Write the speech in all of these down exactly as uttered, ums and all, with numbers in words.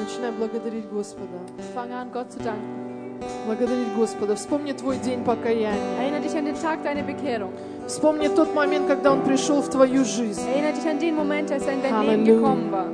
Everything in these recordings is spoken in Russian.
Начинай благодарить Господа. Fang an, Gott zu danken. Благодарить Господа. Вспомни твой день покаяния. Erinnere dich an den Tag deiner Bekehrung. Вспомни тот момент, когда Он пришел в твою жизнь. Erinnere dich an den Moment, als er in dein Halleluja. Leben gekommen war.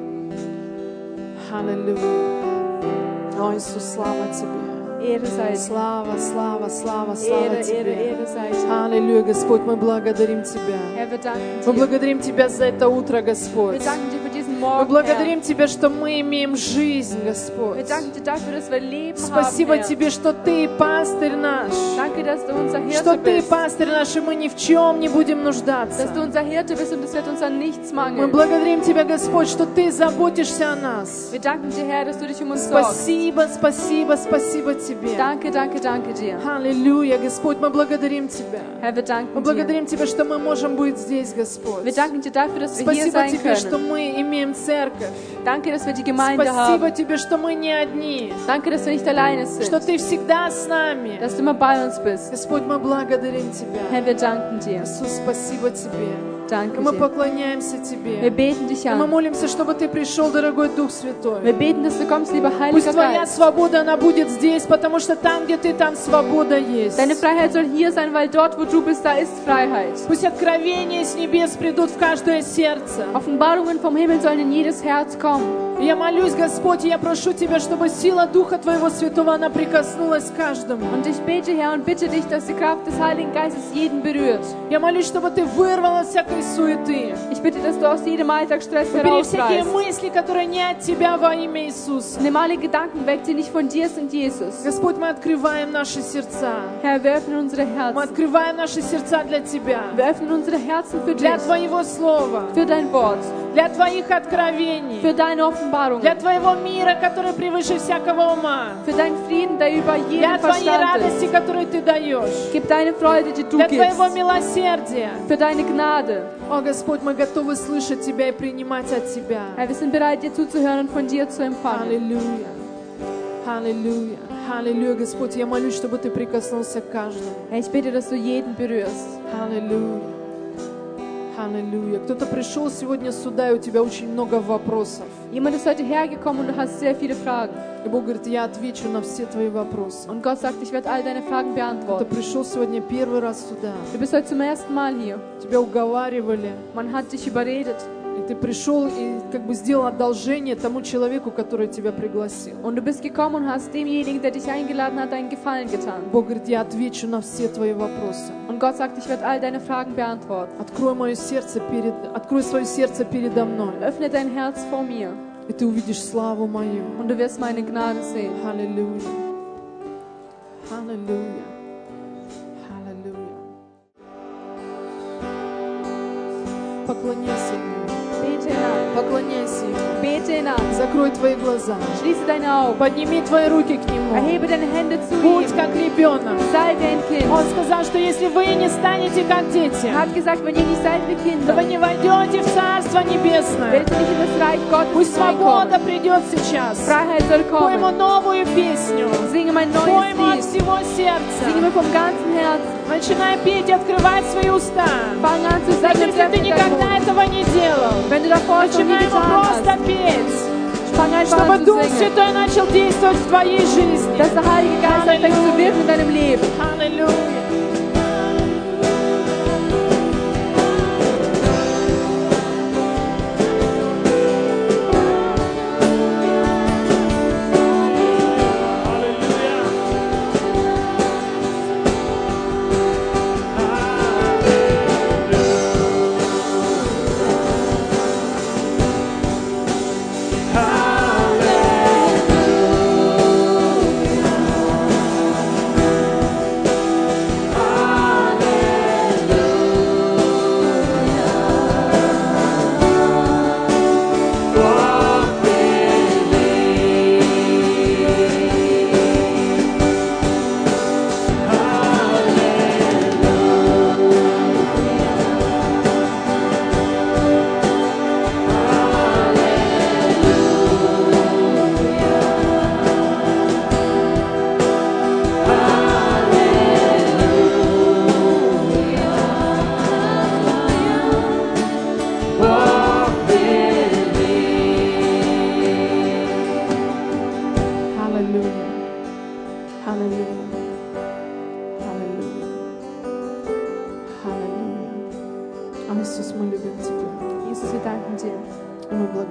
Аллилуйя. О, Иисус, слава Тебе. Ehre sei dir. Слава, слава, слава, слава Ehre, Ehre, Тебе. Ehre sei dir. Аллилуйя, Господь, мы благодарим Тебя. Herr, wir danken Мы dir. благодарим Тебя за это утро, Господь. Wir danken dir für diesen Мы Morgen, Herr. благодарим Тебя, что мы имеем жизнь, Wir Господь. danken dir dafür, dass wir Leben Спасибо haben, Herr. Тебе, что Ты пастырь наш. Danke, dass du unser Что Hirte Ты bist. пастырь наш, и мы ни в чем не будем нуждаться. Dass du unser Hirte bist und es wird uns an nichts Мы mangeln. благодарим Тебя, Господь, что Ты заботишься о нас. Wir danken dir, Herr, dass du dich um uns sorgst. Спасибо, спасибо, спасибо Тебе. Danke, danke, danke dir. Аллилуйя, Господь, мы благодарим Тебя. Herr, wir Мы danken dir. благодарим Тебя, что мы можем быть здесь, Господь. Wir danken dir dafür, dass wir hier Спасибо sein Тебе, что können. мы имеем церковь. Danke, dass wir die Gemeinde Спасибо haben. Тебе, что мы не одни, Danke, dass wir nicht alleine что sind. Ты всегда с нами. Dass du immer bei uns bist. Господь, мы благодарим Тебя. Herr, wir danken dir. Иисус, спасибо Тебе. Danke И мы dir. поклоняемся Wir Тебе. beten dich И мы an. молимся, чтобы Ты пришел, дорогой Дух Святой. Wir beten, dass du kommst, lieber Пусть Heiliger Твоя Geist. свобода, она будет здесь, потому что там, где Ты, там свобода есть. Deine Freiheit soll hier sein, weil dort, wo du bist, da ist Freiheit. Пусть откровения с небес придут в каждое сердце. Offenbarungen vom Himmel sollen in jedes Herz kommen. И я молюсь, Господь, и я прошу Тебя, чтобы сила Духа Твоего Святого, она прикоснулась к каждому. Und ich bete, Herr, und bitte dich, dass die Kraft des Heiligen Geistes jeden berührt. Я молюсь, чтобы Ты вырвала всякой суеты. Ich bitte, dass du aus jedem Alltagsstress Убери всякие herausreißt. мысли, которые не от Тебя во имя Иисуса. Nimm alle Gedanken weg, die nicht von dir sind, Jesus. Господь, мы открываем наши сердца. Herr, wir öffnen unsere Мы Herzen. открываем наши сердца для Тебя. Wir öffnen unsere Herzen für Для dich, Твоего Слова. für dein Wort, Для Твоих откровений. für deine Offenbarungen, Для Твоего мира, который превыше всякого ума. für deinen Frieden, der über Для jeden Твоей Verstand радости, ist. которую Ты даешь. Gib deine Freude, die du Для Твоего gibst, милосердия. für deine Gnade. О, Господь, мы готовы слышать Тебя и принимать от Тебя. Herr, wir sind bereit, dir zuzuhören und von dir zu empfangen. Аллилуйя. Аллилуйя. Аллилуйя, Господь, я молюсь, чтобы Ты прикоснулся к каждому. Herr, ich bitte, dass du jeden berührst. Аллилуйя. Аллилуйя. Кто-то пришел сегодня сюда, и у тебя очень много вопросов. Jemand ist heute hergekommen und du hast sehr viele Fragen. И Бог говорит, я отвечу на все твои вопросы. Und Gott sagt, ich werde all deine Fragen Кто beantworten. пришел сегодня первый раз сюда, Du bist heute zum ersten Mal hier. тебя уговаривали, Man hat dich überredet. и ты пришел и как бы сделал одолжение тому человеку, который тебя пригласил. Und du bist gekommen und hast demjenigen, der dich eingeladen hat, einen Gefallen getan. Бог говорит, я отвечу на все твои вопросы. Und Gott sagt, ich werde all deine Fragen beantworten. Открой мое сердце перед, открой свое сердце передо мной, Öffne dein Herz vor mir и ты увидишь славу мою. und du wirst meine Gnade sehen. Аллилуйя. Аллилуйя. Аллилуйя. Поклоняйся Ему. Bete ihn an. Поклоняйся Ему. Bete ihn an. Закрой твои глаза. Schließe deine Augen. Подними твои руки к Нему. Erhebe deine Hände zu Будь ihm. как ребенок. Sei wie ein Kind. Он сказал, что если вы не станете как дети, Er hat gesagt, wenn ihr nicht seid wie то Kinder, вы не войдете в Царство Небесное. werdet ihr nicht in das Reich Gottes Пусть свобода hineinkommen. придет сейчас. Freiheit soll Пой Ему kommen. новую песню. Sing ihm ein Пой Ему от neues Lied. всего Sing сердца. ihm vom ganzen Herzen. Начинай петь и открывать свои уста. Fang an zu Даже singen, если ты öffne deinen никогда Mund. этого не делал, Wenn du davor schon nie начинай ему getan просто hast, петь, fang einfach чтобы an zu Дух singen. Святой начал действовать в твоей жизни. Dass der Heilige Geist anfängt zu wirken in deinem Leben. Аллилуйя.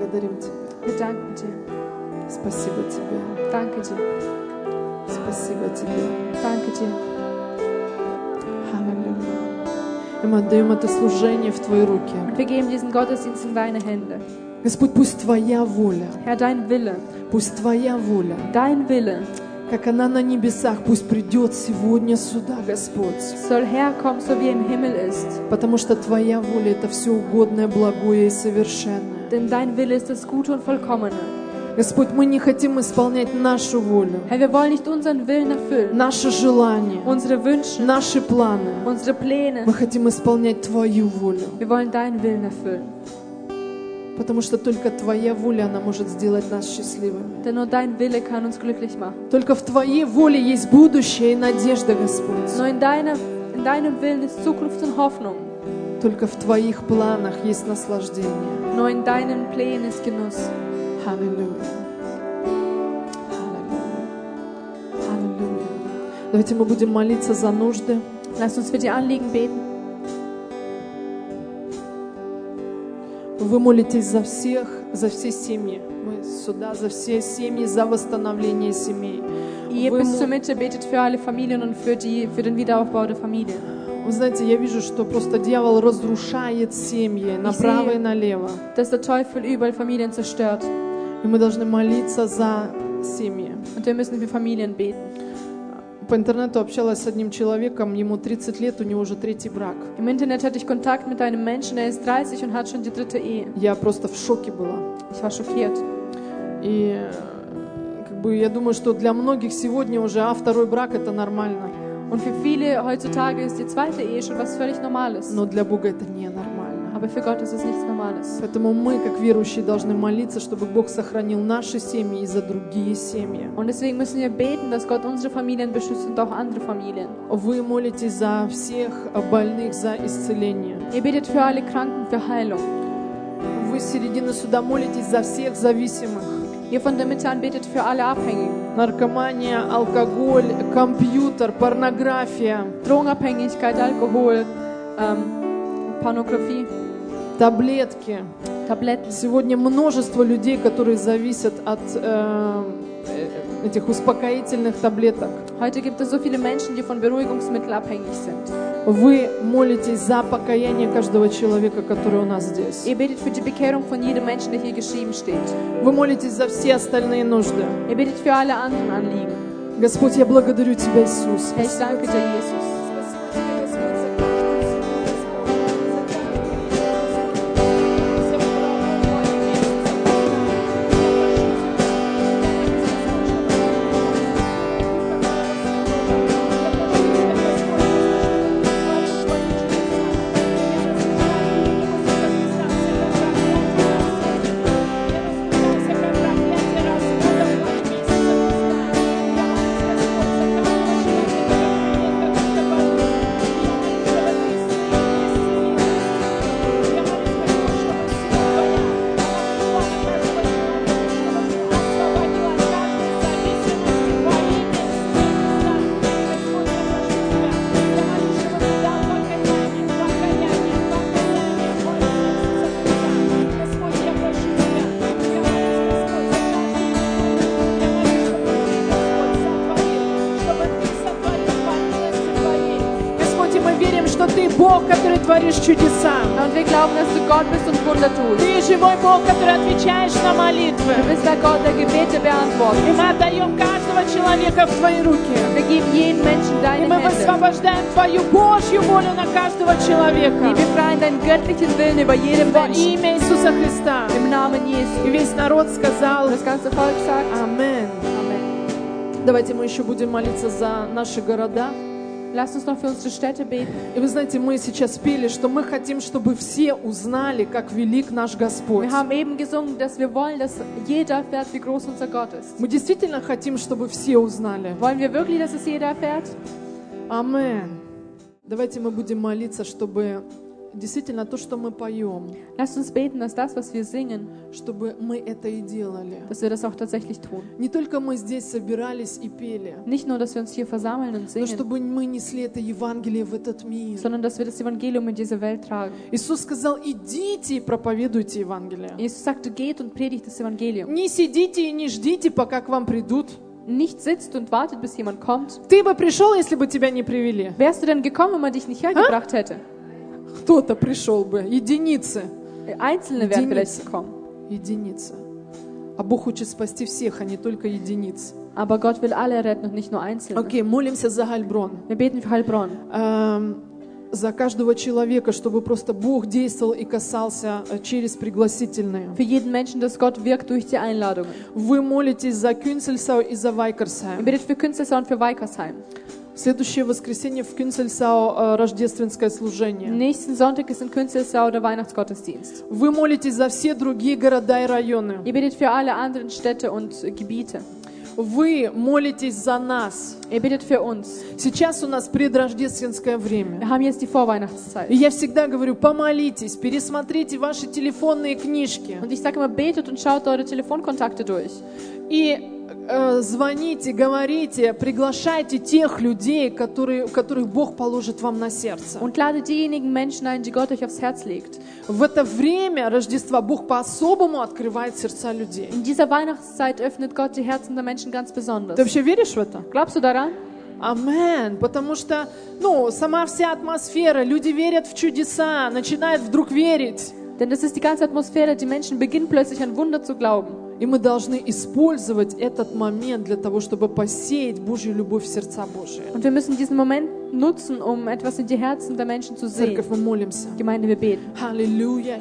благодарим Тебя. Wir danken dir. Спасибо Тебе. Danke dir. Спасибо Тебе. Danke dir. Аллилуйя. И мы отдаем это служение в Твои руки. Und wir geben diesen Gottesdienst in deine Hände. Господь, пусть Твоя воля, Herr, dein Wille, пусть Твоя воля, dein Wille как она на небесах, пусть придет сегодня сюда, Господь. soll herkommen, so wie er im Himmel ist. Потому что Твоя воля — это все угодное, благое и совершенное. Denn dein Wille ist das Gute und Vollkommene. Господь, мы не хотим исполнять нашу волю, Herr, wir wollen nicht unseren Willen erfüllen, наши желания, unsere Wünsche, наши планы. unsere Pläne. Мы хотим исполнять Твою волю. Wir wollen deinen Willen erfüllen. Потому что только Твоя воля, она может сделать нас счастливыми. Denn nur dein Wille kann uns glücklich machen. Только в Твоей воле есть будущее и надежда, Господь. Nur in, deiner, in deinem Willen ist Zukunft und Hoffnung. Только в Твоих планах есть наслаждение. Nur in deinen Plänen ist Genuss. Аллилуйя. Аллилуйя. Аллилуйя. Давайте мы будем молиться за нужды. Lass uns für die Anliegen beten. Вы молитесь за всех, за все семьи. Мы сюда за все семьи, за восстановление семей. Ihr Вы bis мо- zur Mitte betet für alle Familien und für, die, für den Wiederaufbau der Familie. Вы знаете, я вижу, что просто дьявол разрушает семьи направо и налево. Dass der Teufel überall Familien zerstört. И мы должны молиться за семьи. Und wir müssen für Familien beten. По интернету общалась с одним человеком, ему тридцать лет, у него уже третий брак. Im Internet hatte ich Kontakt mit einem Menschen, der ist dreißig und hat schon die dritte Ehe. Я просто в шоке была. Ich war schockiert. И как бы я думаю, что для многих сегодня уже, а второй брак это нормально. Und für viele heutzutage ist die zweite Ehe schon was völlig Normales. Но для Бога это ненормально. Aber für Gott ist es nichts Normales. Поэтому мы, как верующие, должны молиться, чтобы Бог сохранил наши семьи и за другие семьи. Und deswegen müssen wir beten, dass Gott unsere Familien beschützt und auch andere Familien. Вы молитесь за всех больных, за исцеление. Ihr betet für alle Kranken, für Heilung. Вы с середины суда молитесь за всех зависимых. Ihr von der Mitte an betet für alle Abhängigen. Наркомания, алкоголь, компьютер, порнография, Drogenabhängigkeit, Alkohol, ähm, Pornografie, таблетки. Tabletten. Сегодня множество людей, которые зависят от э, этих успокоительных таблеток. Heute gibt es so viele Menschen, die von Beruhigungsmitteln abhängig sind. Вы молитесь за покаяние каждого человека, который у нас здесь. Ihr betet für die Bekehrung von jedem Menschen, der hier geschrieben steht. Вы молитесь за все остальные нужды. Ihr betet für alle anderen Anliegen. Господь, я благодарю Тебя, Иисус. Herr, ich danke dir, Jesus. Бог, который творишь чудеса. Und wir glauben, dass du Gott bist und Wunder tust. Ты живой Бог, который отвечаешь на молитвы. Du bist der Gott, der Gebete beantwortet. И мы отдаем каждого человека в Твои руки. Wir geben jedem Menschen И deine мы Hände. высвобождаем Твою Божью волю на каждого человека. Wir befreien deinen göttlichen Willen über jedem Во Menschen. имя Иисуса Христа. Im Namen И Jesu. весь народ сказал Und das ganze Volk sagt Амен. Amen. Давайте мы еще будем молиться за наши города. Lasst uns noch für unsere Städte beten. И вы знаете, мы сейчас пели, что мы хотим, чтобы все узнали, как велик наш Господь. Wir haben eben gesungen, dass wir wollen, dass jeder erfährt, wie groß unser Gott ist. Мы действительно хотим, чтобы все узнали. Wollen wir wirklich, dass es jeder erfährt? Амен. Давайте мы будем молиться, чтобы действительно то, что мы поем, Lasst uns beten, dass das, was wir singen, чтобы мы это и делали. dass wir das auch tatsächlich tun. Не только мы здесь собирались и пели, Nicht nur, dass wir uns hier versammeln und но singen, чтобы мы несли это Евангелие в этот мир. sondern dass wir das Evangelium in diese Welt tragen. Иисус сказал, идите и проповедуйте Евангелие. Jesus sagte, geht und predigt das Evangelium. Не сидите и не ждите, пока к вам придут. Nicht sitzt und wartet, bis jemand kommt. Ты бы пришел, если бы тебя не привели. Wärst du denn gekommen, wenn man dich nicht hergebracht hätte? Кто-то пришел бы, единицы. Einzelne wären vielleicht gekommen. Единицы. А Бог хочет спасти всех, а не только единиц. Aber Gott will alle retten und nicht nur Einzelne. Окей, молимся за Гальброн. Wir beten für Heilbronn. Эм, за каждого человека, чтобы просто Бог действовал и касался э, через пригласительные. Für jeden Menschen, dass Gott wirkt durch die Einladungen. Вы молитесь за Кюнцельсау и за Ihr Вайкерсхайм. betet für Künstler und für Weikersheim. В следующее воскресенье в Кюнцельсау э, рождественское служение. Nächsten Sonntag ist ein Künstler oder Weihnachtsgottesdienst. Вы молитесь за все другие города и районы. Ihr betet für alle anderen Städte und Gebiete. Вы молитесь за нас. Ihr betet für uns. Сейчас у нас предрождественское время. Wir haben jetzt die Vorweihnachtszeit. И я всегда говорю, помолитесь, пересмотрите ваши телефонные книжки. Und ich sage immer, betet und schaut eure Telefonkontakte durch. И э, звоните, говорите, приглашайте тех людей, которые, которых Бог положит вам на сердце. Und ladet diejenigen Menschen ein, die Gott euch aufs Herz legt. В это время Рождества Бог по-особому открывает сердца людей. In dieser Weihnachtszeit öffnet Gott die Herzen der Menschen ganz besonders. Ты вообще веришь в это? Glaubst du daran? Амен. Потому что, ну, сама вся атмосфера, люди верят в чудеса, начинают вдруг верить. Denn das ist die ganze Atmosphäre, die Menschen beginnen plötzlich an Wunder zu glauben. И мы должны использовать этот момент для того, чтобы посеять Божью любовь в сердца Божьи. Und wir müssen diesen Moment nutzen, um etwas in die Herzen der Menschen zu sehen. Церковь, мы молимся. Gemeinde, wir beten. Аллилуйя.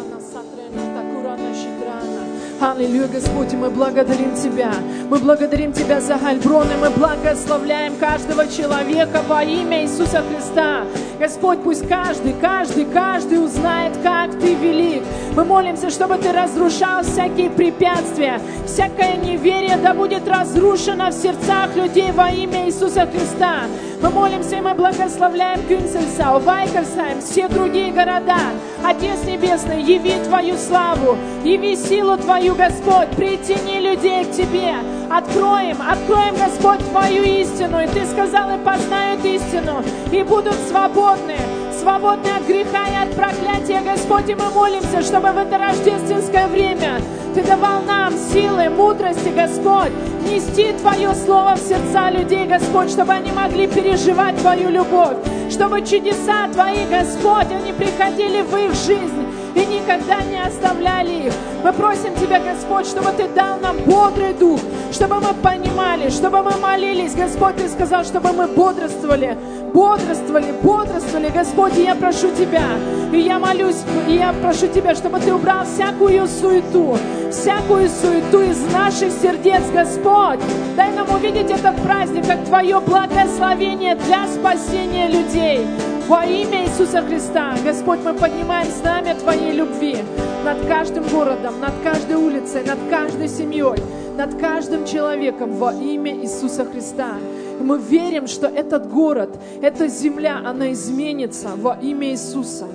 Аллилуйя, Господь, и мы благодарим Тебя. Мы благодарим Тебя за Гальброн, и мы благословляем каждого человека во имя Иисуса Христа. Господь, пусть каждый, каждый, каждый узнает, как Ты велик. Мы молимся, чтобы Ты разрушал всякие препятствия, всякое неверие да будет разрушено в сердцах людей во имя Иисуса Христа. Мы молимся, и мы благословляем Кюнцельсау, Вайкерсхайм, все другие города. Отец Небесный, яви Твою славу, яви силу Твою, Господь, притяни людей к Тебе. Откроем, откроем, Господь, Твою истину. И Ты сказал, и познают истину, и будут свободны, свободны от греха и от проклятия, Господь. И мы молимся, чтобы в это рождественское время Ты давал нам силы, мудрости, Господь, нести Твое Слово в сердца людей, Господь, чтобы они могли переживать Твою любовь, чтобы чудеса Твои, Господь, они приходили в их жизнь и никогда не оставляли их. Мы просим Тебя, Господь, чтобы Ты дал нам бодрый дух, чтобы мы понимали, чтобы мы молились, Господь, Ты сказал, чтобы мы бодрствовали, бодрствовали, бодрствовали, Господь, и я прошу Тебя, и я молюсь, и я прошу Тебя, чтобы Ты убрал всякую суету, всякую суету из наших сердец, Господь. Дай нам увидеть этот праздник, как Твое благословение для спасения людей. Во имя Иисуса Христа, Господь, мы поднимаем знамя Твоей любви над каждым городом, над каждой улицей, над каждой семьей, над каждым человеком во имя Иисуса Христа. И мы верим, что этот город, эта земля, она изменится во имя Иисуса.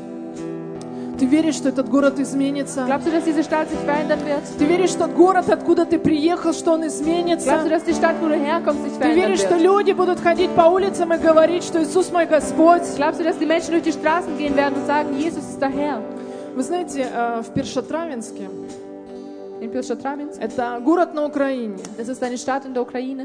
Ты веришь, что этот город изменится? Glaubst du, dass diese Stadt sich verändern wird? Ты веришь, что тот город, откуда ты приехал, что он изменится? Glaubst du, dass die Stadt, wo du herkommst, sich Ты verändern веришь, что wird? люди будут ходить по улицам и говорить, что Иисус мой Господь? Glaubst du, dass die Menschen durch die Straßen gehen werden und sagen, Jesus ist der Herr? Вы знаете, э, в Першотравенске, In Pilschatraminsk, это город на Украине. das ist eine Stadt in der Ukraine.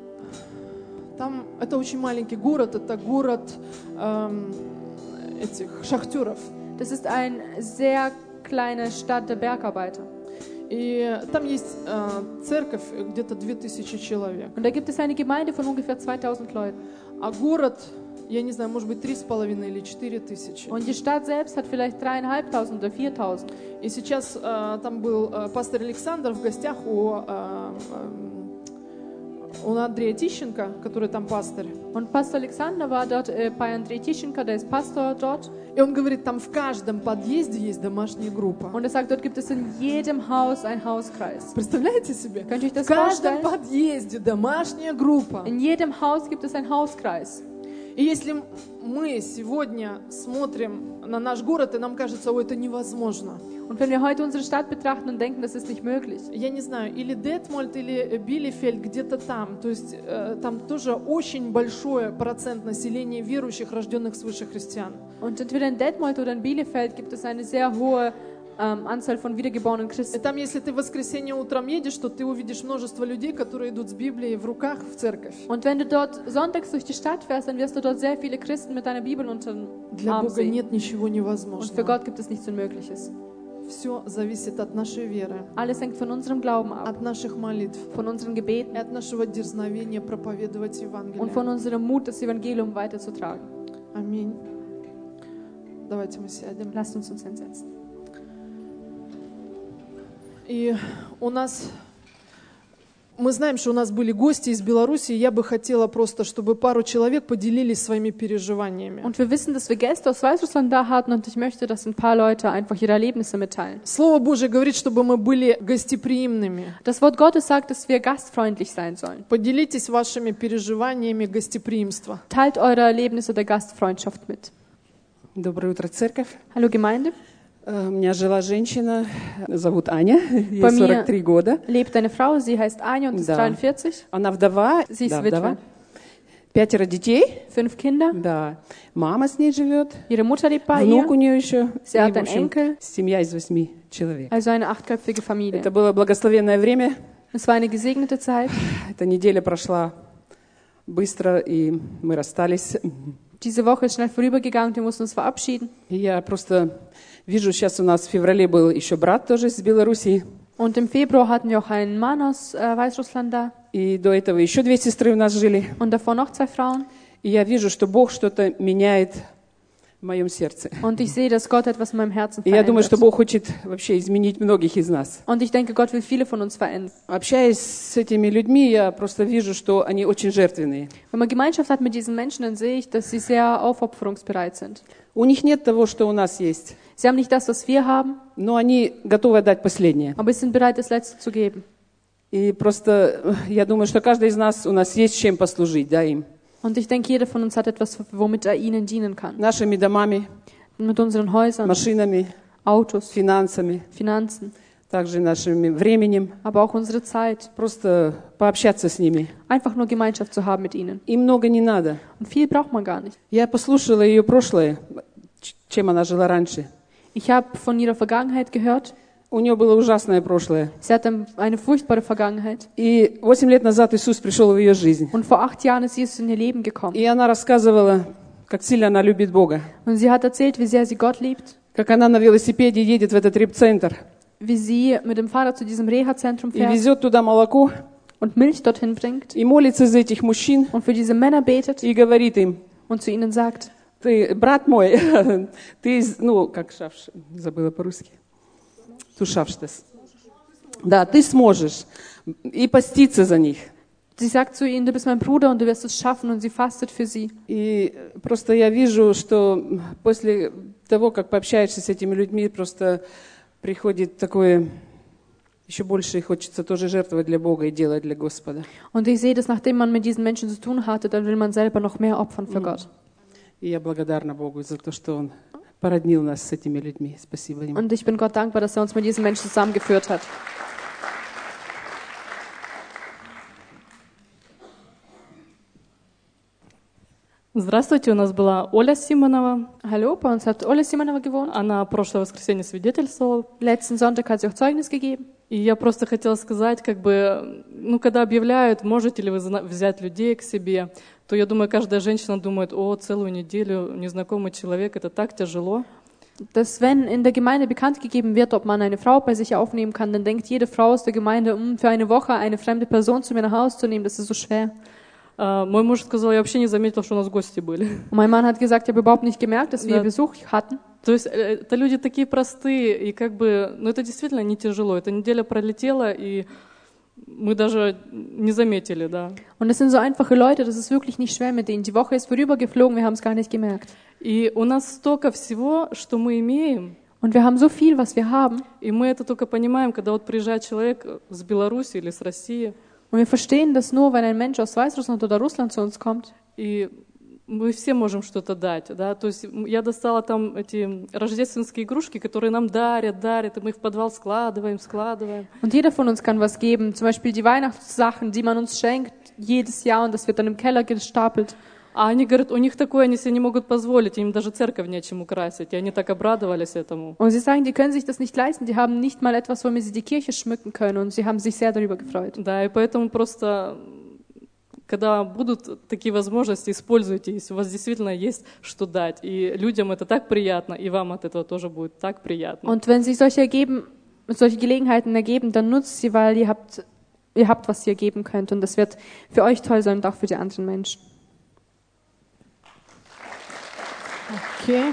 Там это очень маленький город, это город эм, этих шахтеров. Das ist eine sehr kleine Stadt der Bergarbeiter. И там есть э, церковь, где-то две тысячи человек. Und da gibt es eine Gemeinde von ungefähr zweitausend Leuten. А город, я не знаю, может быть, три с половиной или четыре тысячи. Und die Stadt selbst hat vielleicht dreieinhalbtausend oder viertausend. И сейчас э, там был э, пастор Александр в гостях у, э, э, у Андрея Тищенко, который там пастор. Und Pastor Alexander war dort äh, bei Andrei Tischenko, der ist Pastor dort. И он говорит, там в каждом подъезде есть домашняя группа. Und er sagt, dort gibt es in jedem Haus einen Hauskreis. Представляете себе? Könnt ihr euch das В каждом vorstellen? подъезде домашняя группа. In jedem Haus gibt es einen Hauskreis. И если мы сегодня смотрим на наш город, и нам кажется, о, это невозможно. Und wenn wir heute unsere Stadt betrachten und denken, das ist nicht möglich. Я не знаю, или Детмольд, или Билефельд где-то там. То есть э, там тоже очень большой процент населения верующих, рожденных свыше христиан. Und entweder in Detmold oder in Bielefeld gibt es eine sehr hohe ähm, Anzahl von wiedergeborenen И Christen. там, если ты в воскресенье утром едешь, то ты увидишь множество людей, которые идут с Библией в руках в церковь. Und wenn du dort sonntags durch die Stadt fährst, dann wirst du dort sehr viele Christen mit deiner Bibel unter dem Для Arm Бога sehen. нет ничего Und für невозможного. Gott gibt es nichts Unmögliches. Все зависит от нашей веры, Alles hängt von unserem Glauben ab, от наших молитв von unseren и Gebeten от нашего дерзновения проповедовать und von Евангелие. unserem Mut, das Evangelium weiterzutragen. Аминь. Давайте мы сядем. Lasst uns uns hinsetzen. И у нас, мы знаем, что у нас были гости из Беларуси, и я бы хотела просто, чтобы пару человек поделились своими переживаниями. Und wir wissen, dass wir Gäste aus Weißrussland da hatten und ich möchte, dass ein paar Leute einfach ihre Erlebnisse mitteilen. Слово Божие говорит, чтобы мы были гостеприимными. Das Wort Gottes sagt, dass wir gastfreundlich sein sollen. Поделитесь вашими переживаниями гостеприимства. Teilt eure Erlebnisse der Gastfreundschaft mit. Доброе утро, церковь. Hallo Gemeinde. Э, У меня жила женщина, зовут Аня, ей Bei mir- сорок три года. Lebt eine Frau, sie heißt Anja und ist Да. dreiundvierzig. Она вдова, Sie ist да, Witwe. вдова. Пятеро детей, Fünf Kinder. да. Мама с ней живет, Ihre Mutter lebt bei внук ihr. у нее еще. Sie И, hat в einen общем, Enkel. семья из восьми человек. Also eine achtköpfige Familie. Это было благословенное время. Es war eine gesegnete Zeit. Эта неделя прошла быстро, и мы расстались. Diese Woche ist schnell vorübergegangen, wir mussten uns verabschieden. И я просто вижу, сейчас у нас в феврале был еще брат тоже из Белоруссии. Und im Februar hatten wir auch einen Mann aus äh, Weißrussland da И до этого еще две сестры у нас жили. und davor noch zwei Frauen. И я вижу, что Бог что-то меняет в моем сердце. Und ich sehe, dass Gott etwas in meinem Herzen И я думаю, что verändert. Бог хочет вообще изменить многих из нас. Und ich denke, Gott will viele von uns verändern. Общаясь с этими людьми, я просто вижу, что они очень жертвенные. Wenn man Gemeinschaft hat mit diesen Menschen, dann sehe ich, dass sie sehr aufopferungsbereit sind. У них нет того, что у нас есть, Sie haben nicht das, was wir haben, но они готовы отдать последнее. aber sie sind bereit, das Letzte zu geben. И просто э, я думаю, что каждый из нас, у нас есть чем послужить, да, им. Und ich denke, jeder von uns hat etwas, womit er ihnen dienen kann. Нашими домами, Mit unseren Häusern, машинами, Autos, финансами, Finanzen, также нашим временем. aber auch unsere Zeit. Просто пообщаться с ними. Einfach nur Gemeinschaft zu haben mit ihnen. Им много не надо. Und viel braucht man gar nicht. Я послушала ее прошлое, ч- чем она жила раньше. Ich habe von ihrer Vergangenheit gehört. У нее было ужасное прошлое. Sie hatte eine furchtbare Vergangenheit. И восемь лет назад Иисус пришел в ее жизнь. Und vor acht Jahren ist Jesus in ihr Leben gekommen. И она рассказывала, как сильно она любит Бога. Und sie hat erzählt, wie sehr sie Gott liebt. Как она на велосипеде едет в этот репцентр Wie sie mit dem Fahrrad zu diesem Reha-Zentrum и fährt везет туда молоко, und Milch dorthin bringt и молится за этих мужчин, und für diese Männer betet и говорит им: und zu ihnen sagt, ты, брат мой, ты, ну, как шавш, забыла по-русски, тушавштес. Да, ты сможешь. И поститься за них. sie sagt zu ihnen, du bist mein Bruder und du wirst es schaffen, und sie fastet für sie. И просто я вижу, что после того, как пообщаешься с этими людьми, просто приходит такое, еще больше хочется тоже жертвовать для Бога и делать для Господа. Und ich sehe, dass nachdem man mit diesen Menschen zu tun hatte, dann will man selber noch mehr opfern für Gott. И я благодарна Богу за то, что Он породнил нас с этими людьми. Спасибо Ему. Und ich bin Gott dankbar, dass er uns mit diesen Menschen zusammengeführt hat. Здравствуйте, у нас была Оля Симонова. Hallo, bei uns hat Olle Simonova gewohnt. Она прошлое воскресенье свидетельствовала. Letzten Sonntag hat sie auch Zeugnis gegeben. И я просто хотела сказать, как бы, ну, когда объявляют, можете ли вы зна- взять людей к себе, то я думаю, каждая женщина думает: о, целую неделю незнакомый человек, это так тяжело. Dass wenn in der Gemeinde bekannt gegeben wird, ob man eine Frau bei sich aufnehmen kann, dann denkt jede Frau aus der Gemeinde, "Hm, für eine Woche eine fremde Person zu mir nach Hause zu nehmen, das ist so schwer. А, мой муж сказал: я вообще не заметил, что у нас гости были. Und mein Mann hat gesagt, ich habe überhaupt nicht gemerkt, dass wir Ja. Besuch hatten. То есть э, это люди такие простые, и как бы, ну, это действительно не тяжело. Эта неделя пролетела, и мы даже не заметили, да. Und es sind so einfache Leute, das ist wirklich nicht schwer mit denen. Die Woche ist vorübergeflogen, wir haben es gar nicht gemerkt. И у нас столько всего, что мы имеем, Und wir haben so viel, was wir haben. и мы это только понимаем, когда вот приезжает человек с Беларуси или с России, Und wir verstehen das nur, wenn ein Mensch aus Weißrussland oder Russland zu uns kommt. и мы все можем что-то дать, да, то есть я достала там эти рождественские игрушки, которые нам дарят, дарят, и мы их в подвал складываем, складываем. Und jeder von uns kann was geben, zum Beispiel die Weihnachtssachen, die man uns schenkt jedes Jahr und das wird dann im Keller gestapelt. А они говорят, у них такое, они себе не могут позволить, им даже церковь нечем украсить, и они так обрадовались этому. Und sie sagen, die können sich das nicht leisten, die haben nicht mal etwas, womit sie die Kirche schmücken können und sie haben sich sehr darüber gefreut. Да, и поэтому просто, когда будут такие возможности, используйте, если у вас действительно есть что дать, и людям это так приятно, и вам от этого тоже будет так приятно. Und wenn sich solche ergeben, solche Gelegenheiten ergeben, dann nutzt sie, weil ihr habt, ihr habt, was ihr geben könnt und das wird für euch toll sein und auch für die anderen Menschen. Окей.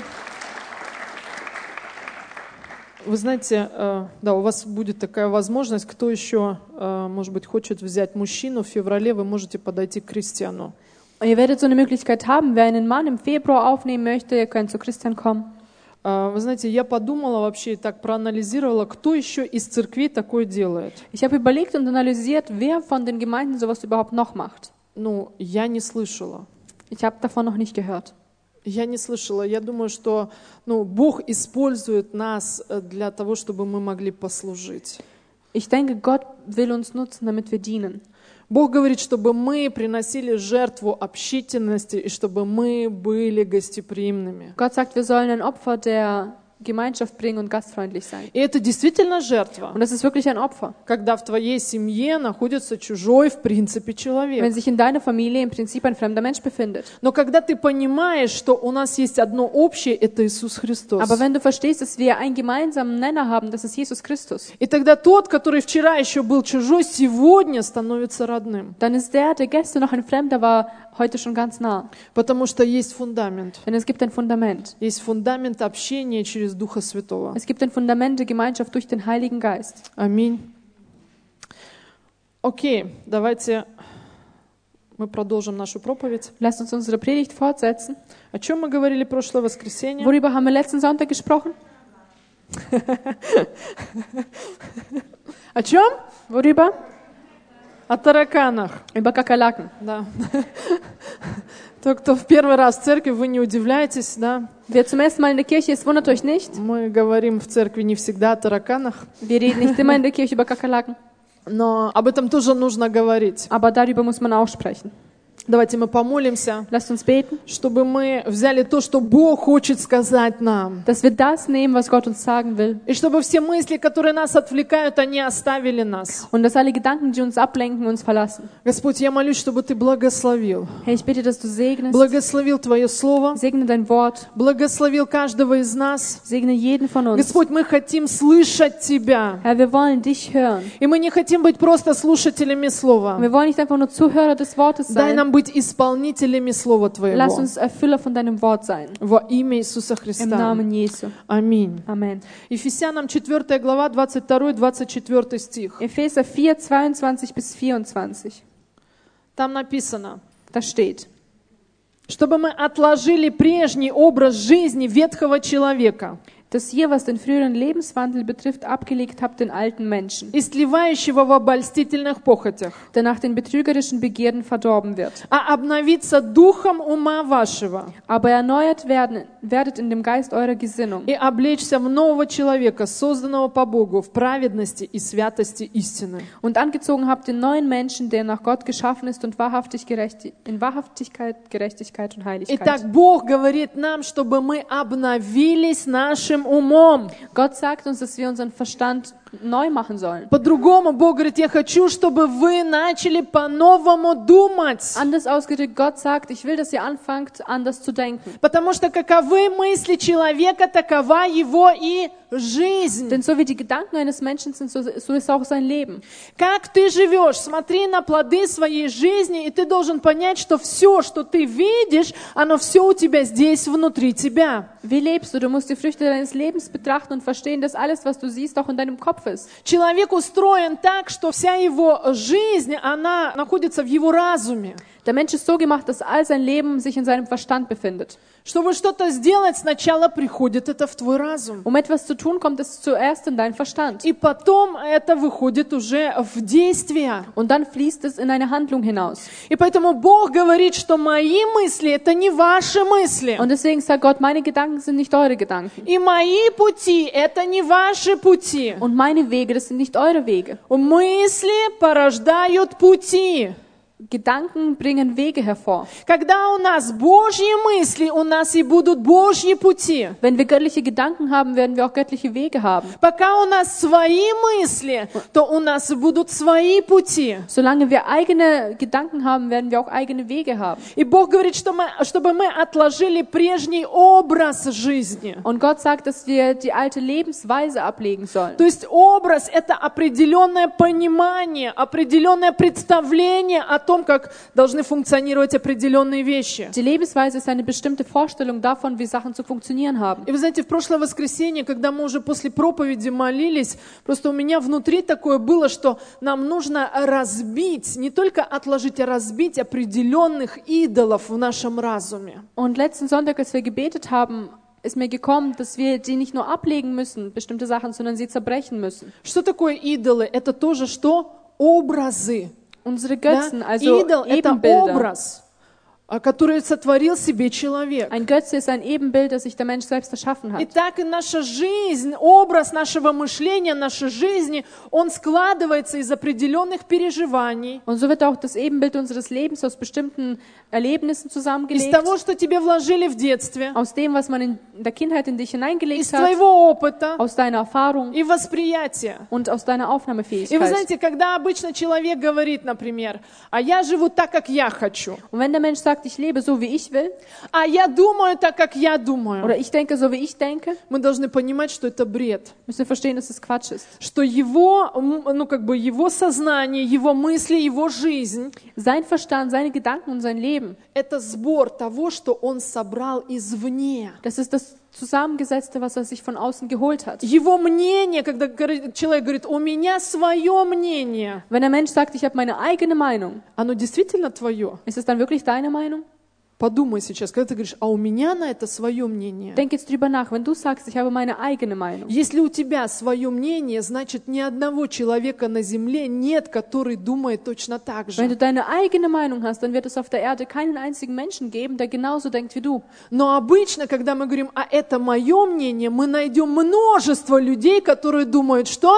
Вы знаете, э, да, у вас будет такая возможность, кто еще, э, может быть, хочет взять мужчину в феврале, вы можете подойти к Кристиану. Ihr werdet so eine Möglichkeit haben, wer einen Mann im Februar aufnehmen möchte, ihr könnt zu Christian kommen. Э, вы знаете, я подумала вообще и так проанализировала, кто еще из церквей такое делает. Ich habe überlegt und analysiert, wer von den Gemeinden sowas überhaupt noch macht. Ну, я не слышала. Ich habe davon noch nicht gehört. Я не слышала. Я думаю, что ну, Бог использует нас для того, чтобы мы могли послужить. Ich denke, Gott will uns nutzen, damit wir dienen. Bог говорит, чтобы мы приносили жертву общительности и чтобы мы были гостеприимными. Gott sagt, wir sollen ein Opfer der Gemeinschaft bringen und gastfreundlich sein. И это действительно жертва, Und das ist wirklich ein Opfer. когда в твоей семье находится чужой, в принципе, человек. Wenn sich in deiner Familie im Prinzip ein fremder Mensch befindet. Но когда ты понимаешь, что у нас есть одно общее, это Иисус Христос. Aber wenn du verstehst, dass wir einen gemeinsamen Nenner haben, das ist Jesus Christus, И тогда тот, который вчера еще был чужой, сегодня становится родным. dann ist der, der gestern noch ein Fremder war, heute schon ganz nah. Потому что есть фундамент. Denn es gibt ein Fundament. Есть фундамент общения через Духа Святого. Es gibt ein Fundament der Gemeinschaft durch den Heiligen Geist. Аминь. Окей, давайте мы продолжим нашу проповедь. Lasst uns unsere Predigt fortsetzen. О чем мы говорили прошлое воскресенье? Worüber haben wir letzten Sonntag gesprochen? О чем? Worüber? О тараканах. Über Kakerlaken. Да. Тот, кто в первый раз в церкви, вы не удивляйтесь, да? Wer zum ersten Mal in der Kirche ist, wundert euch nicht. Мы говорим в церкви не всегда о тараканах, Wir reden nicht immer in der Kirche über Kakerlaken. но об этом тоже нужно говорить. Aber darüber muss man auch sprechen. Давайте мы помолимся, Lasst uns beten, чтобы мы взяли то, что Бог хочет сказать нам. dass wir das nehmen, was Gott uns sagen will. И чтобы все мысли, которые нас отвлекают, они оставили нас. Und dass alle Gedanken, die uns ablenken, uns verlassen. Господь, я молюсь, чтобы Ты благословил. Herr, ich bitte, dass du segnest. Благословил Твое Слово. Segne dein Wort. Благословил каждого из нас. Segne jeden von uns. Господь, мы хотим слышать Тебя. Herr, wir wollen dich hören. И мы не хотим быть просто слушателями Слова. Wir wollen nicht einfach nur Zuhörer des Wortes Дай sein. нам быть исполнителями Слова Lass Твоего. uns Erfüller von deinem Wort sein. Во имя Иисуса Im Христа. Namen Jesu. Аминь. Amen. Ефесянам четвёртая глава, двадцать второй двадцать четвёртый стих. Epheser vier, zweiundzwanzig bis vierundzwanzig. Там написано, Da steht, чтобы мы отложили прежний образ жизни ветхого человека, dass ihr, was den früheren Lebenswandel betrifft, abgelegt habt den alten Menschen, истлевающего в обольстительных похотях, der nach den betrügerischen Begierden verdorben wird. а обновиться духом ума вашего Aber erneuert werden, werdet in dem Geist eurer Gesinnung и облечься в нового человека, созданного по Богу в праведности и святости истины. und angezogen habt den neuen Menschen, der nach Gott geschaffen ist und wahrhaftig gerechti- in Wahrhaftigkeit, Gerechtigkeit und Heiligkeit. Итак, Бог говорит нам, чтобы мы обновились нашим умом. Gott sagt uns, dass wir unseren Verstand neu machen sollen. По-другому Бог говорит, я хочу, чтобы вы начали по-новому думать. Anders ausgedrückt, Gott sagt, ich will, dass ihr anfangt, anders zu denken. Потому что каковы мысли человека, такова его и жизнь. Denn so wie die Gedanken eines Menschen sind, so, so ist auch sein Leben. Как ты живешь? Смотри на плоды своей жизни, и ты должен понять, что все, что ты видишь, оно все у тебя здесь, внутри тебя. Wie lebst du? Du musst die Früchte deines Lebens betrachten und verstehen, dass alles, was du siehst, auch in deinem Kopf ist. Человек устроен так, что вся его жизнь, она находится в его разуме. Der Mensch ist so gemacht, dass all sein Leben sich in seinem Verstand befindet. Чтобы что-то сделать, сначала приходит это в твой разум. Um etwas zu tun, kommt es zuerst in deinen Verstand. И потом это выходит уже в действие. Und dann fließt es in eine Handlung hinaus. И поэтому Бог говорит, что мои мысли — это не ваши мысли. Und deswegen sagt Gott, meine Gedanken sind nicht eure Gedanken. И мои пути — это не ваши пути. Und meine Wege, das sind nicht eure Wege. Мысли порождают пути. Gedanken bringen Wege hervor. Когда у нас Божьи мысли, у нас и будут Божьи пути. Wenn wir göttliche Gedanken haben, werden wir auch göttliche Wege haben. Пока у нас свои мысли, то у нас будут свои пути. Solange wir eigene Gedanken haben, werden wir auch eigene Wege haben. И Бог говорит, что мы, чтобы мы отложили прежний образ жизни. Und Gott sagt, dass wir die alte Lebensweise ablegen sollen. То есть образ — это определенное понимание, определенное представление о том, как должны функционировать определенные вещи. Die Lebensweise ist eine bestimmte Vorstellung davon, wie Sachen zu funktionieren haben. И вы знаете, в прошлое воскресенье, когда мы уже после проповеди молились, просто у меня внутри такое было, что нам нужно разбить, не только отложить, а разбить определенных идолов в нашем разуме. Und letzten Sonntag, als wir gebetet haben, ist mir gekommen, dass wir die nicht nur ablegen müssen, bestimmte Sachen, sondern sie zerbrechen müssen. Что такое идолы? Это тоже что? Образы. Unsere Götzen, Да? also Идол — это Ebenbilder. образ, который сотворил себе человек. Ein Götze ist ein Ebenbild, das sich der Mensch selbst erschaffen hat. И так и наша жизнь, образ нашего мышления, нашей жизни, он складывается из определенных переживаний, Und so wird auch das Ebenbild unseres Lebens aus bestimmten Erlebnissen из zusammengelegt, того, что тебе вложили в детстве, aus dem, was man in der Kindheit in dich из hineingelegt hat, твоего опыта aus deiner Erfahrung и восприятия. und aus deiner И вы Aufnahmefähigkeit. знаете, когда обычно человек говорит, например, а я живу так, как я хочу, Und wenn der Mensch sagt, ich lebe so, wie ich will, а я думаю так, как я думаю, oder ich denke so, wie ich denke, мы должны понимать, что это бред. müssen wir verstehen, dass es Quatsch ist. Что его, ну, как бы его сознание, его мысли, его жизнь Sein Verstand, seine Gedanken und sein Leben, — это сбор того, что он собрал извне. das ist das Zusammengesetzte, was er sich von außen geholt hat. Его мнение, когда человек говорит, у меня свое мнение, Wenn der Mensch sagt, ich habe meine eigene Meinung, оно действительно твое? ist es dann wirklich deine Meinung? Подумай сейчас, когда ты говоришь, а у меня на это свое мнение. Denk jetzt drüber nach, wenn du sagst, ich habe meine eigene Meinung. Если у тебя свое мнение, значит, ни одного человека на земле нет, который думает точно так Wenn du же. deine eigene Meinung hast, dann wird es auf der Erde keinen einzigen Menschen geben, der genauso denkt wie du. Но обычно, когда мы говорим, а это мое мнение, мы найдем множество людей, которые думают, что?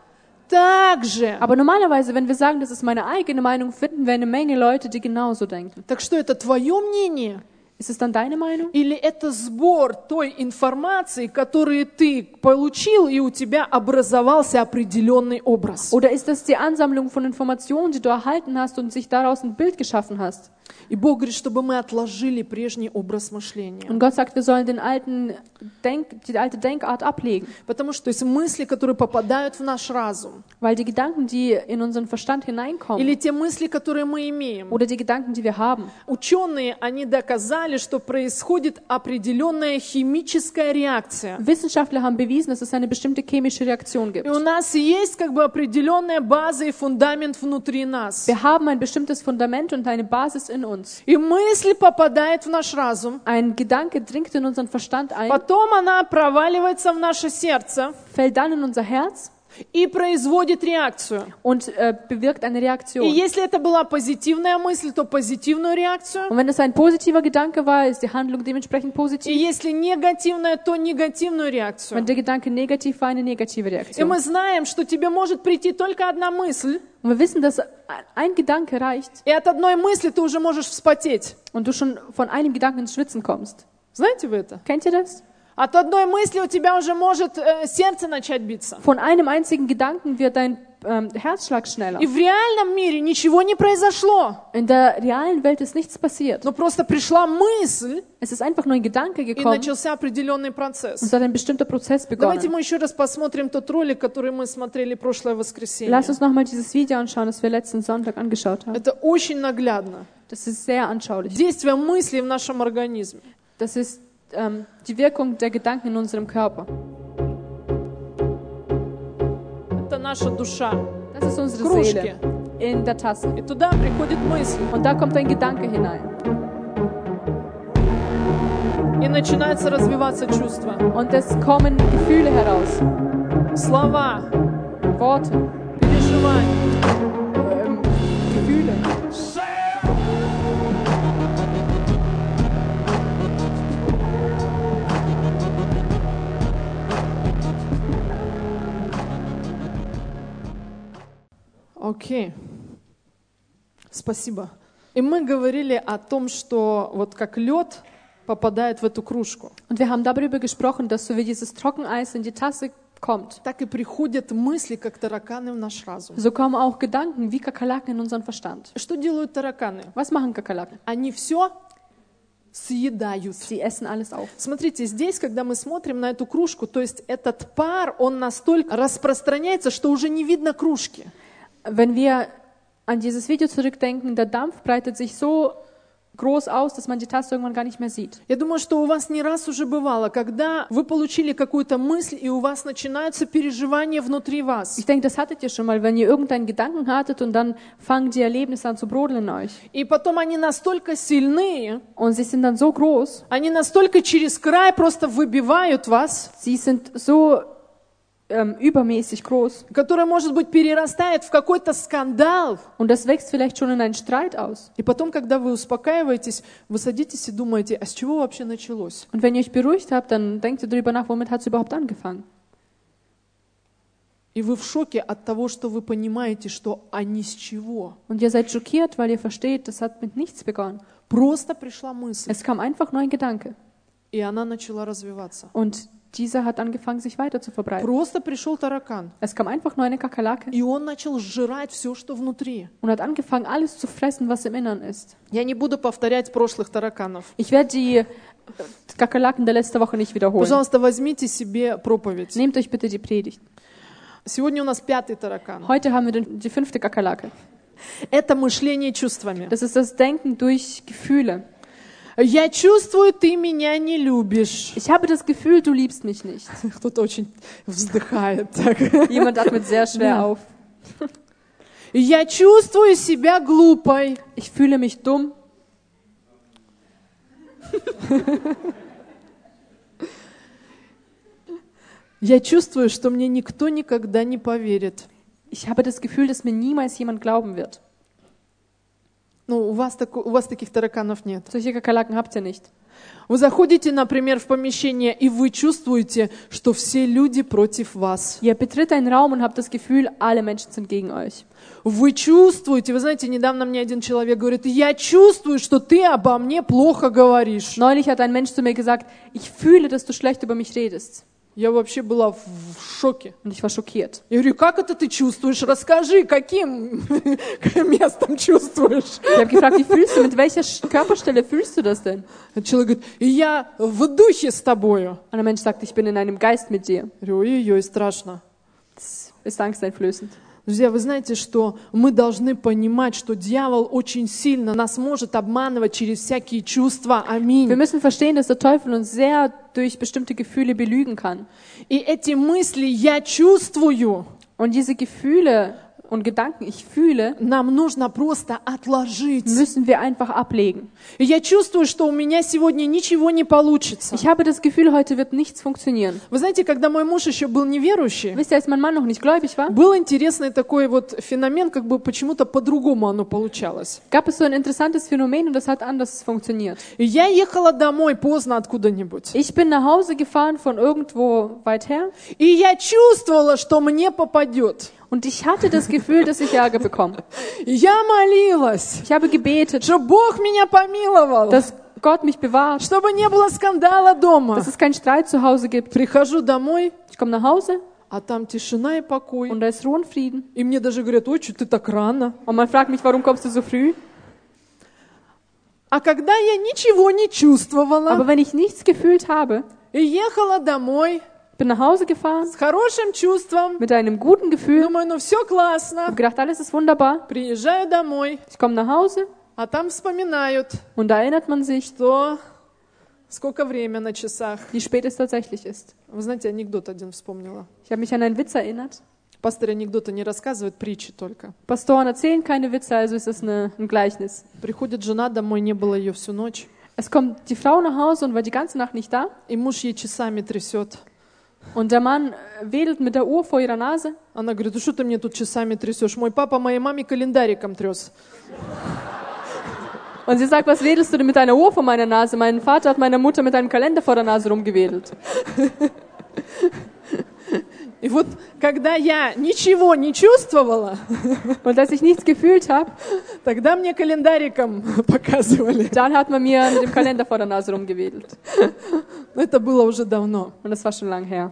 Так же. Aber normalerweise, wenn wir sagen, das ist meine eigene Meinung, finden wir eine Menge Leute, die genauso denken. Так что это твое мнение? Ist es dann deine Meinung? Или это сбор той информации, которую ты получил, и у тебя образовался определенный образ? Oder ist das die Ansammlung von Informationen, die du erhalten hast und sich daraus ein Bild geschaffen hast? И Бог говорит, чтобы мы отложили прежний образ мышления. Und Gott sagt, wir sollen den alten Denk, die alte Denkart ablegen. Потому что есть мысли, которые попадают в наш разум. Weil die Gedanken, die in unseren Verstand hineinkommen, Или те мысли, которые мы имеем. oder die Gedanken, die wir haben, Ученые, они доказали, что происходит определенная химическая реакция. Wissenschaftler haben bewiesen, dass es eine bestimmte chemische Reaktion gibt. И у нас есть как бы определенная база и фундамент внутри нас. Wir haben ein bestimmtes Fundament und eine Basis in uns. И мысль попадает в наш разум. Ein Gedanke dringt in unseren Verstand ein, Потом она проваливается в наше сердце fällt dann in unser Herz и производит реакцию. und äh, bewirkt eine И Reaktion. если это была позитивная мысль, то позитивную реакцию. Und wenn es ein positiver Gedanke war, ist die Handlung dementsprechend И positiv. если негативная, то негативную реакцию. Wenn der Gedanke negativ war, eine negative И Reaktion. мы знаем, что тебе может прийти только одна мысль, Und wir wissen, dass ein Gedanke reicht и от одной мысли ты уже можешь вспотеть. und du schon von einem Gedanken ins Schwitzen kommst. Знаете вы это? Kennt ihr das? От одной мысли у тебя уже может э, сердце начать биться. Von einem einzigen Gedanken wird dein ähm, Herzschlag schneller. И в реальном мире ничего не произошло. In der realen Welt ist nichts passiert. Но просто пришла мысль, Es ist einfach nur ein Gedanke и gekommen начался определенный und процесс. es hat ein bestimmter Prozess Давайте begonnen. мы еще раз посмотрим тот ролик, который мы смотрели прошлое воскресенье. Lass uns nochmal dieses Video anschauen, das wir letzten Sonntag angeschaut haben. Это очень наглядно. Das ist sehr anschaulich. Действие мыслей в нашем организме. Das ist ähm, die Wirkung der Gedanken in unserem Körper. Это наша душа. Das ist unsere Кружки. Seele. in der Tasse. И туда приходит мысль. Und da kommt ein Gedanke hinein. И начинается развиваться чувство. Und es kommen Gefühle heraus. Слова, Worte, переживания. ähm, Gefühle. Окей. Спасибо. И мы говорили о том, что вот как лед попадает в эту кружку, Und wir haben darüber gesprochen, dass so wie dieses Trockeneis in die Tasse kommt, так и приходят мысли, как тараканы в наш разум. so kommen auch Gedanken wie Kakerlaken in unseren Verstand. Что делают тараканы? Was machen Kakerlaken? Они все съедают. Sie essen alles auf. Смотрите, здесь, когда мы смотрим на эту кружку, то есть этот пар, он настолько распространяется, что уже не видно кружки. Wenn wir an dieses Video zurückdenken, der Dampf breitet sich so groß aus, dass man die Tasse irgendwann gar nicht mehr sieht. Я думаю, что у вас не раз уже бывало, когда вы получили какую-то мысль, и у вас начинаются переживания внутри вас. Ich denke, das hattet ihr schon mal, wenn ihr irgendeinen Gedanken hattet und dann fangen die Erlebnisse an zu brodeln in euch. И потом они настолько сильные, Und sie sind dann so groß, они настолько через край просто выбивают вас, sie sind so ähm, übermäßig groß. который, может быть, перерастает в какой-то скандал. Und das wächst vielleicht schon in einen Streit aus. И потом, когда вы успокаиваетесь, вы садитесь и думаете, а с чего вообще началось? Und wenn ihr euch beruhigt habt, dann denkt ihr darüber nach, womit hat es überhaupt angefangen. И вы в шоке от того, что вы понимаете, что а ни с чего. Und ihr seid schockiert, weil ihr versteht, das hat mit nichts begonnen. Просто пришла мысль, Es kam einfach nur ein Gedanke. и она начала развиваться. Und dieser hat angefangen, sich weiter zu verbreiten. Просто пришел таракан, Es kam einfach nur eine Kakerlake и он начал сжирать все, что внутри. und hat angefangen, alles zu fressen, was im Innern ist. Я не буду повторять прошлых тараканов. Ich werde die äh, Kakerlaken der letzten Woche nicht wiederholen. Пожалуйста, возьмите себе проповедь. Nehmt euch bitte die Predigt. Сегодня у нас пятый таракан. Heute haben wir den, die fünfte Kakerlake. Это мышление чувствами. Das ist das Denken durch Gefühle. Я чувствую, ты меня не любишь. Ich habe das Gefühl, du liebst mich nicht. Кто-то очень вздыхает. Так. Jemand atmet sehr schwer Ja. auf. Я чувствую себя глупой. Ich fühle mich dumm. Я чувствую, что мне никто никогда не поверит. Ich habe das Gefühl, dass mir niemals jemand glauben wird. Ну, у вас, тако- у вас таких тараканов нет. Solche Kakerlaken habt ihr nicht. Вы заходите, например, в помещение, и вы чувствуете, что все люди против вас. Ihr betritt einen Raum und habt das Gefühl, alle Menschen sind gegen euch. Вы чувствуете, вы знаете, недавно мне один человек говорит, я чувствую, что ты обо мне плохо говоришь. Neulich hat ein Mensch zu mir gesagt, ich fühle, dass du schlecht über mich redest. Я вообще была в в шоке. Und ich war schockiert. Я говорю, как это ты чувствуешь? Расскажи, каким местом чувствуешь? Ich habe gefragt, wie fühlst du, mit welcher Sch- Körperstelle fühlst du das denn? Человек говорит, я в духе с тобою. Und der Mensch sagt, ich bin in einem Geist mit dir. Я говорю, ой-ой-ой, страшно. Das ist angsteinflößend. Друзья, вы знаете, что мы должны понимать, что дьявол очень сильно нас может обманывать через всякие чувства. Wir Аминь. müssen verstehen, dass der Teufel uns sehr durch bestimmte Gefühle belügen kann. И эти мысли «я чувствую» Und diese Gefühle und Gedanken, ich fühle, нам нужно просто отложить. müssen wir einfach ablegen. И я чувствую, что у меня сегодня ничего не получится. Ich habe das Gefühl, heute wird nichts funktionieren. Вы знаете, когда мой муж еще был неверующий, Wisst ihr, als mein Mann noch nicht gläubig war, был интересный такой вот феномен, как бы почему-то по-другому оно получалось. gab es so ein interessantes Phänomen und das hat anders funktioniert. И я ехала домой поздно откуда-нибудь. Ich bin nach Hause gefahren von irgendwo weit her И я чувствовала, что мне попадет. und ich hatte das Gefühl, dass ich Ärger bekomme. И я молилась, Ich habe gebetet, чтобы Бог меня помиловал, dass Gott mich bewahrt, чтобы не было скандала дома. dass es keinen Streit zu Hause gibt. Прихожу домой, Ich komme nach Hause а там тишина и покой. und da ist Ruhe und Frieden. И мне даже говорят, ой, что ты так рано. Und man fragt mich, warum kommst du so früh? А когда я ничего не чувствовала Aber wenn ich nichts gefühlt habe, и ехала домой bin nach Hause gefahren с хорошим чувством, mit einem guten Gefühl, думаю, ну все классно. habe gedacht, alles ist wunderbar. Приезжаю домой, Ich komme nach Hause а там вспоминают, und da erinnert man sich, что сколько время на часах. wie spät es tatsächlich ist. Вы знаете, анекдот один вспомнила. Ich habe mich an einen Witz erinnert. Пастор анекдоты не рассказывает, притчи только. Pastoren erzählen keine Witze, also ist es eine, ein Gleichnis. Приходит жена домой, не было ее всю ночь, Es kommt die Frau nach Hause und war die ganze Nacht nicht da. и муж ей часами трясет. Und der Mann wedelt mit der Uhr vor ihrer Nase. Она говорит: ну что ты мне тут часами трясешь? Мой папа моей маме календариком тряс. Und sie sagt, was wedelst du denn mit deiner Uhr vor meiner Nase? Mein Vater hat meiner Mutter mit einem Kalender vor der Nase rumgewedelt. И вот, когда я ничего не чувствовала, Und als ich nichts gefühlt habe, тогда мне календариком показывали. dann hat man mir mit dem Kalender vor der Nase rumgewedelt. Но это было уже давно. Und das war schon lang her.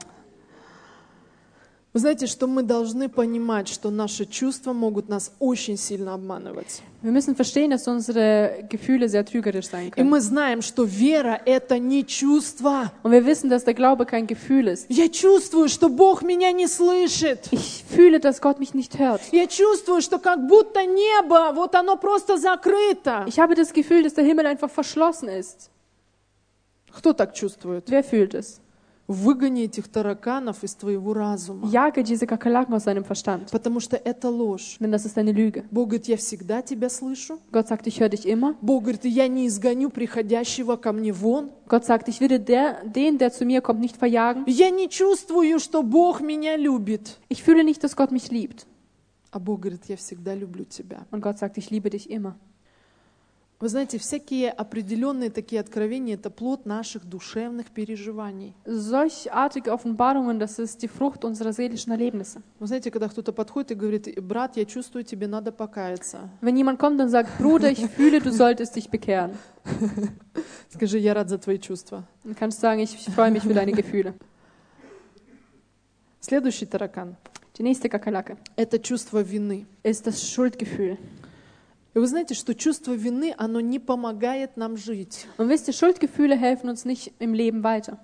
Вы знаете, что мы должны понимать, что наши чувства могут нас очень сильно обманывать. Wir müssen verstehen, dass unsere Gefühle sehr trügerisch sein И können. мы знаем, что вера — это не чувство. Und wir wissen, dass der Glaube kein Gefühl ist. Я чувствую, что Бог меня не слышит. Ich fühle, dass Gott mich nicht hört. Я чувствую, что как будто небо, вот оно просто закрыто. Ich habe das Gefühl, dass der Himmel einfach verschlossen ist. Кто так чувствует? Wer fühlt es? Выгони этих тараканов из твоего разума. Jage diese Kakerlaken aus seinem Verstand. Потому что это ложь. Denn das ist eine Lüge. Бог говорит: я всегда тебя слышу. Gott sagt, ich höre dich immer. Бог говорит: я не изгоню приходящего ко мне вон. Gott sagt, ich würde der, den, der zu mir kommt, nicht verjagen. Я не чувствую, что Бог меня любит. Ich fühle nicht, dass Gott mich liebt. А Бог говорит: я всегда люблю тебя. Und Gott sagt, ich liebe dich immer. Вы знаете, всякие определенные такие откровения — это плод наших душевных переживаний. Solchartige Offenbarungen, das ist die Frucht unserer seelischen Erlebnisse. Вы знаете, когда кто-то подходит и говорит: брат, я чувствую, тебе надо покаяться. Wenn jemand kommt und sagt, Bruder, ich fühle, du solltest dich bekehren, Скажи: я рад за твои чувства. dann kannst du sagen, ich, ich freue mich für deine Gefühle. Следующий таракан Die nächste Kakerlake — это чувство вины. ist das Schuldgefühl. И вы знаете, что чувство вины, оно не помогает нам жить. Und wisst ihr, Schuldgefühle helfen uns nicht im Leben weiter.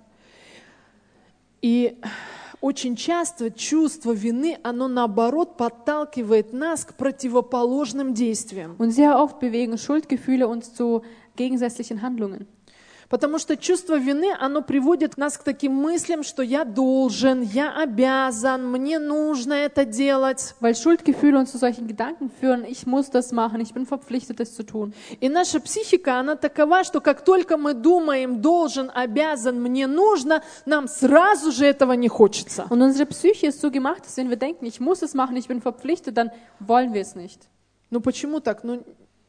И очень часто чувство вины, оно наоборот подталкивает нас к противоположным действиям. Und sehr oft bewegen Schuldgefühle uns zu gegensätzlichen Handlungen. Потому что чувство вины, оно приводит нас к таким мыслям, что я должен, я обязан, мне нужно это делать. Weil Schuldgefühle uns zu solchen Gedanken führen, ich muss das machen, ich bin verpflichtet, das zu tun. И наша психика, она такова, что как только мы думаем должен, обязан, мне нужно, нам сразу же этого не хочется. Und unsere Psyche ist so gemacht, dass wenn wir denken, ich muss es machen, ich bin verpflichtet, dann wollen wir es nicht. Ну почему так? Ну,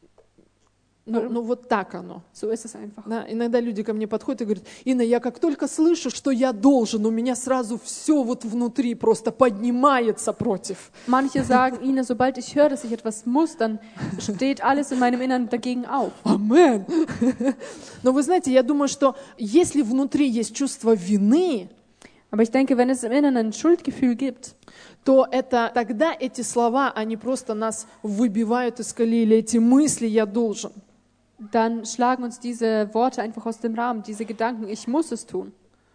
ну, ну вот так оно. So ist es einfach. Да, иногда люди ко мне подходят и говорят: Инна, я как только слышу, что я должен, у меня сразу все вот внутри просто поднимается против. Manche sagen, Ina, sobald ich höre, dass ich etwas muss, dann steht alles in meinem Innern dagegen auf. Амен. Но вы знаете, я думаю, что если внутри есть чувство вины, Aber ich denke, wenn es im Inneren ein Schuldgefühl gibt, то это тогда эти слова, они просто нас выбивают из колеи, эти мысли «я должен». dann schlagen uns diese Worte einfach aus dem Rahmen, diese Gedanken, ich muss es tun.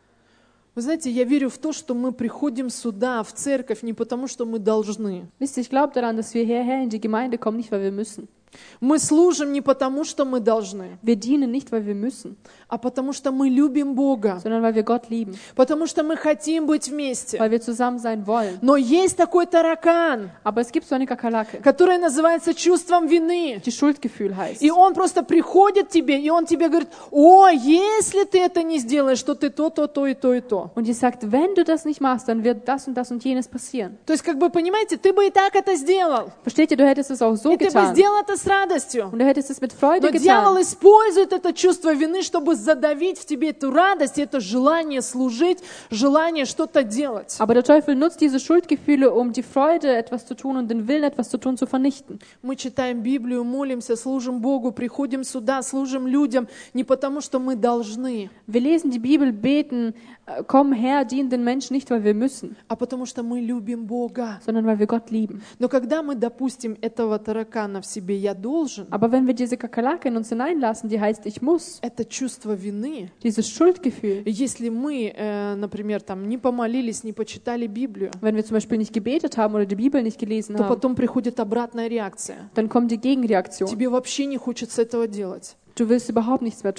Вы знаете, я верю в то, что мы приходим сюда, в церковь, не потому, что мы должны. Wisst ihr, ich glaube daran, dass wir hierher in die Gemeinde kommen, nicht weil wir müssen. Мы служим не потому, что мы должны, Wir dienen nicht, weil wir müssen, а потому, что мы любим Бога, sondern weil wir Gott lieben, потому что мы хотим быть вместе. weil wir zusammen sein wollen. Но есть такой таракан, Aber es gibt so eine Kakerlake, который называется чувством вины. die Schuldgefühl heißt. И он просто приходит к тебе, и он тебе говорит: о, если ты это не сделаешь, то ты то, то, то и то, и то. Und die sagt, wenn du das nicht machst, dann wird das und das und jenes passieren. То есть, как бы, понимаете, ты бы и так это сделал. Versteht ihr, du hättest es auch so И ты бы getan. сделал это с радостью. Und du hättest es mit Freude Но дьявол getan. использует это чувство вины, чтобы задавить в тебе эту радость, это желание служить, желание что-то делать. Aber der Teufel nutzt diese Schuldgefühle, um die Freude, etwas zu tun und den Willen, etwas zu tun, zu vernichten. Мы читаем Библию, молимся, служим Богу, приходим сюда, служим людям не потому, что мы должны, Wir lesen die Bibel, beten, äh, kommen her, dienen den Menschen nicht, weil wir müssen, а потому что мы любим Бога. sondern weil wir Gott lieben. Но когда мы допустим этого таракана в себе «я должен», Aber wenn wir diese Kakerlake in uns hineinlassen, die heißt, ich muss, это чувство вины, dieses Schuldgefühl, если мы, э, например, там, не помолились, не почитали Библию, wenn wir zum Beispiel nicht gebetet haben oder die Bibel nicht gelesen то haben, потом приходит обратная реакция. dann kommt die Gegenreaktion. Тебе вообще не хочется этого делать. Du willst überhaupt nichts mehr tun.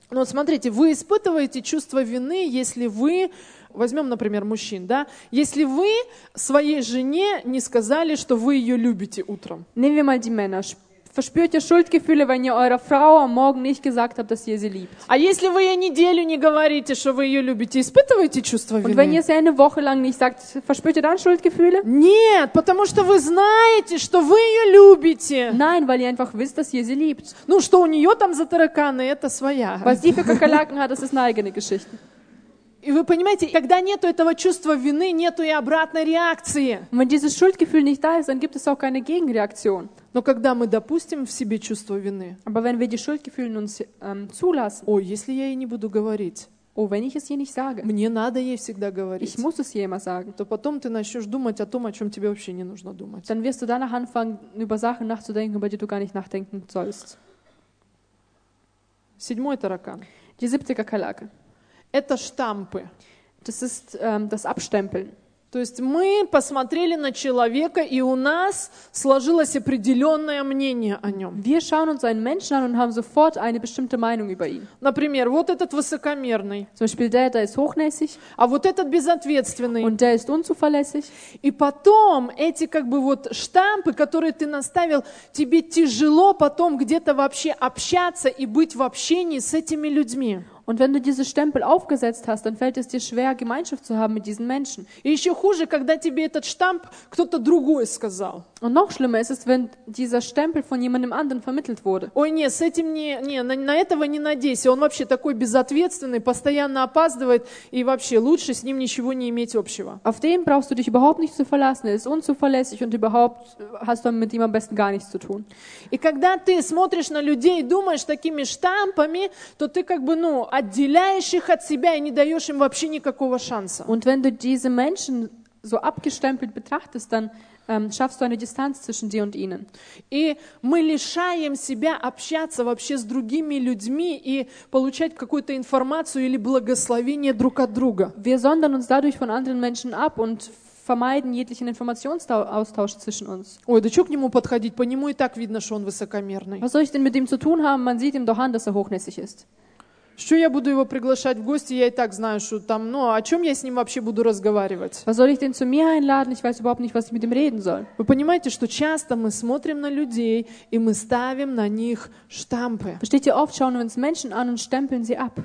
Но вот смотрите, вы испытываете чувство вины, если вы, возьмем, например, мужчин, да, если вы своей жене не сказали, что вы ее любите утром. Nehmen wir mal die Männer. Verspürt ihr Schuldgefühle, wenn ihr eurer Frau am Morgen nicht gesagt habt, dass ihr sie liebt? А если вы ей неделю не говорите, что вы ее любите, испытываете чувство Und wenn вины? ihr es eine Woche lang nicht sagt, verspürt ihr dann Schuldgefühle? Нет, потому что вы знаете, что вы ее любите. Nein, weil ihr einfach wisst, dass ihr sie liebt. Ну, что у нее там за тараканы, это своя. Was sie für Kakerlaken hat, das ist eine eigene Geschichte. И вы понимаете, когда нету этого чувства вины, нету и обратной реакции. Und wenn dieses Schuldgefühl nicht da ist, dann gibt es auch keine Gegenreaktion. Но когда мы допустим в себе чувство вины, Aber wenn wir die Schuldgefühle in uns ähm, zulassen, ой, если я ей не буду говорить, oh, wenn ich es ihr nicht sage, мне надо ей всегда говорить, ich muss es ihr immer sagen, то потом ты начнешь думать о том, о чем тебе вообще не нужно думать. dann wirst du danach anfangen, über Sachen nachzudenken, über die du gar nicht nachdenken sollst. Седьмой таракан. Die siebte Kakerlake. Это штампы. Das ist ähm, das Abstempeln. То есть мы посмотрели на человека, и у нас сложилось определенное мнение о нем. Wir schauen uns einen Menschen an und haben sofort eine bestimmte Meinung über ihn. Например, вот этот высокомерный, Zum Beispiel der, der ist hochnäsig а вот этот безответственный. und der ist unzuverlässig. И потом эти как бы вот штампы, которые ты наставил, тебе тяжело потом где-то вообще общаться и быть в общении с этими людьми. Und wenn du diese Stempel aufgesetzt hast, dann fällt es dir schwer, Gemeinschaft zu haben mit diesen Menschen. И еще хуже, когда тебе этот штамп кто-то другой сказал. Und noch schlimmer ist es, wenn dieser Stempel von jemandem anderen vermittelt wurde. Ой, не, с этим не, не на, на этого не надейся, он вообще такой безответственный, постоянно опаздывает, и вообще лучше с ним ничего не иметь общего. Auf den brauchst du dich überhaupt nicht zu verlassen. Er ist unzuverlässig und überhaupt hast du mit ihm am besten gar nichts zu tun. И когда ты смотришь на людей и думаешь такими штампами, то ты как бы, ну, отделяешь их от себя и не даешь им вообще никакого шанса. Und wenn du diese Menschen so abgestempelt betrachtest, dann ähm, schaffst du eine Distanz zwischen dir und ihnen. И мы лишаем себя общаться вообще с другими людьми и получать какую-то информацию или благословение друг от друга. Wir sondern uns dadurch von anderen Menschen ab und vermeiden jeglichen Informationsaustausch zwischen uns. Ой, да что к нему подходить? По нему и так видно, что он высокомерный. Was soll ich denn mit ihm zu tun haben? Man sieht ihm doch an, dass er hochnäsig ist. Что я буду его приглашать в гости? Я и так знаю, что там, ну, о чем я с ним вообще буду разговаривать? Was soll ich denn zu mir einladen? Ich weiß überhaupt nicht, was ich mit ihm reden soll. Вы понимаете, что часто мы смотрим на людей, и мы ставим на них штампы. Versteht ihr, oft schauen wir uns Menschen an und stempeln sie ab.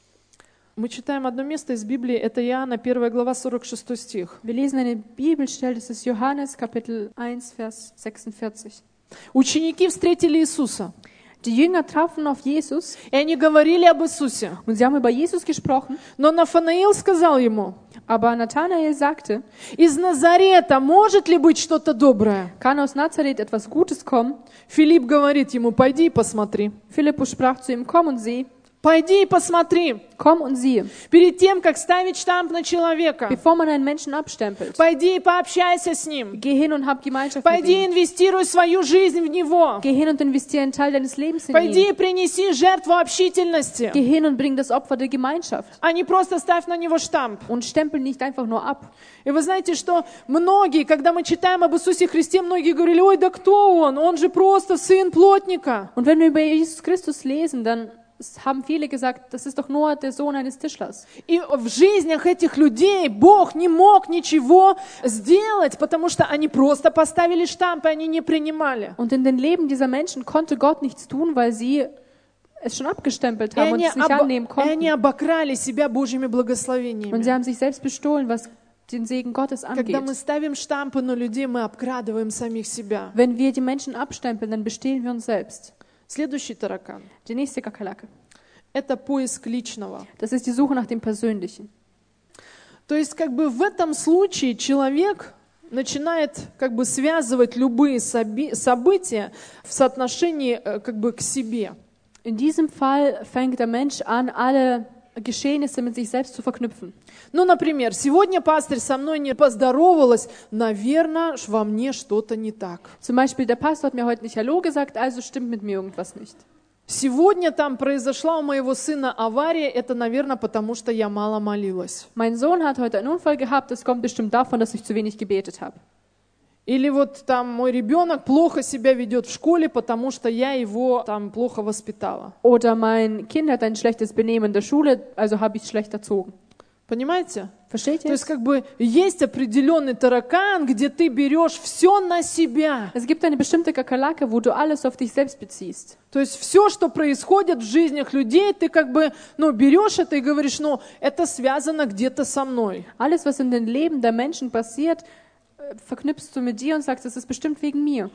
Мы читаем одно место из Библии, это Иоанна, первая глава, сорок шестой стих. Wir lesen eine Bibelstelle, das ist Johannes, Kapitel eins, Vers sechsundvierzig. Ученики встретили Иисуса, Die Jünger trafen auf Jesus и они говорили об Иисусе. und sie haben über Jesus gesprochen, Но Нафанаил сказал ему: aber Nathanael sagte, из Назарета может ли быть что-то доброе? kann aus Nazareth etwas Gutes kommen? Филипп говорит ему: пойди и посмотри. Philippus sprach zu ihm, komm und sieh. Пойди и посмотри. Komm und siehe. Перед тем, как ставить штамп на человека, Bevor man einen Menschen abstempelt, пойди и пообщайся с ним. geh hin und hab Gemeinschaft mit Пойди и ihm. инвестируй свою жизнь в него. Geh hin und investiere einen Teil deines Lebens in Пойди ihn. и принеси жертву общительности, Geh hin und bring das Opfer der Gemeinschaft. а не просто ставь на него штамп. Und stempel nicht einfach nur ab. И вы знаете, что многие, когда мы читаем об Иисусе Христе, многие говорили: ой, да кто он? Он же просто сын плотника. Und wenn wir über Jesus Christus lesen, dann haben viele gesagt, das ist doch nur der Sohn eines Tischlers. И в жизнях этих людей Бог не мог ничего сделать, потому что они просто поставили штамп, и они не принимали. Und in den Leben dieser Menschen konnte Gott nichts tun, weil sie es schon abgestempelt И haben und они, es nicht об- annehmen и они konnten. обокрали себя Божьими Und благословениями. sie haben sich selbst bestohlen, was den Segen Gottes Когда мы angeht. ставим штампы на людей, мы обкрадываем самих себя. Wenn wir die Menschen abstempeln, dann bestehlen wir uns selbst. Следующий таракан Die nächste Kakerlake. – это поиск личного. Das ist die Suche nach dem Persönlichen. То есть как бы в этом случае человек начинает как бы связывать любые соби- события в соотношении э, как бы к себе. In diesem Fall fängt der Mensch an, alle Geschehnisse mit sich selbst zu verknüpfen. Ну, например, сегодня пастырь со мной не поздоровалась, наверное, во мне что-то не так. Zum Beispiel, der Pastor hat mir heute nicht Hallo gesagt, also stimmt mit mir irgendwas nicht. Сегодня там произошла у моего сына авария, это, наверное, потому что я мало молилась. Mein Sohn hat heute einen Unfall gehabt, das kommt bestimmt davon, dass ich zu wenig gebetet habe. Или вот там мой ребенок плохо себя ведет в школе, потому что я его там плохо воспитала. Oder mein Kind hat ein schlechtes Benehmen in der Schule, also habe ich es schlecht erzogen. Понимаете? Versteht То ihr? есть как бы есть определенный таракан, где ты берешь все на себя. Es gibt eine bestimmte Kakerlake, wo du alles auf dich selbst beziehst. То есть все, что происходит в жизнях людей, ты как бы, ну, берешь это и говоришь, ну, это связано где-то со мной. Alles, was in den Leben der Menschen passiert, äh, verknüpfst du mit dir und sagst, das ist bestimmt wegen mir.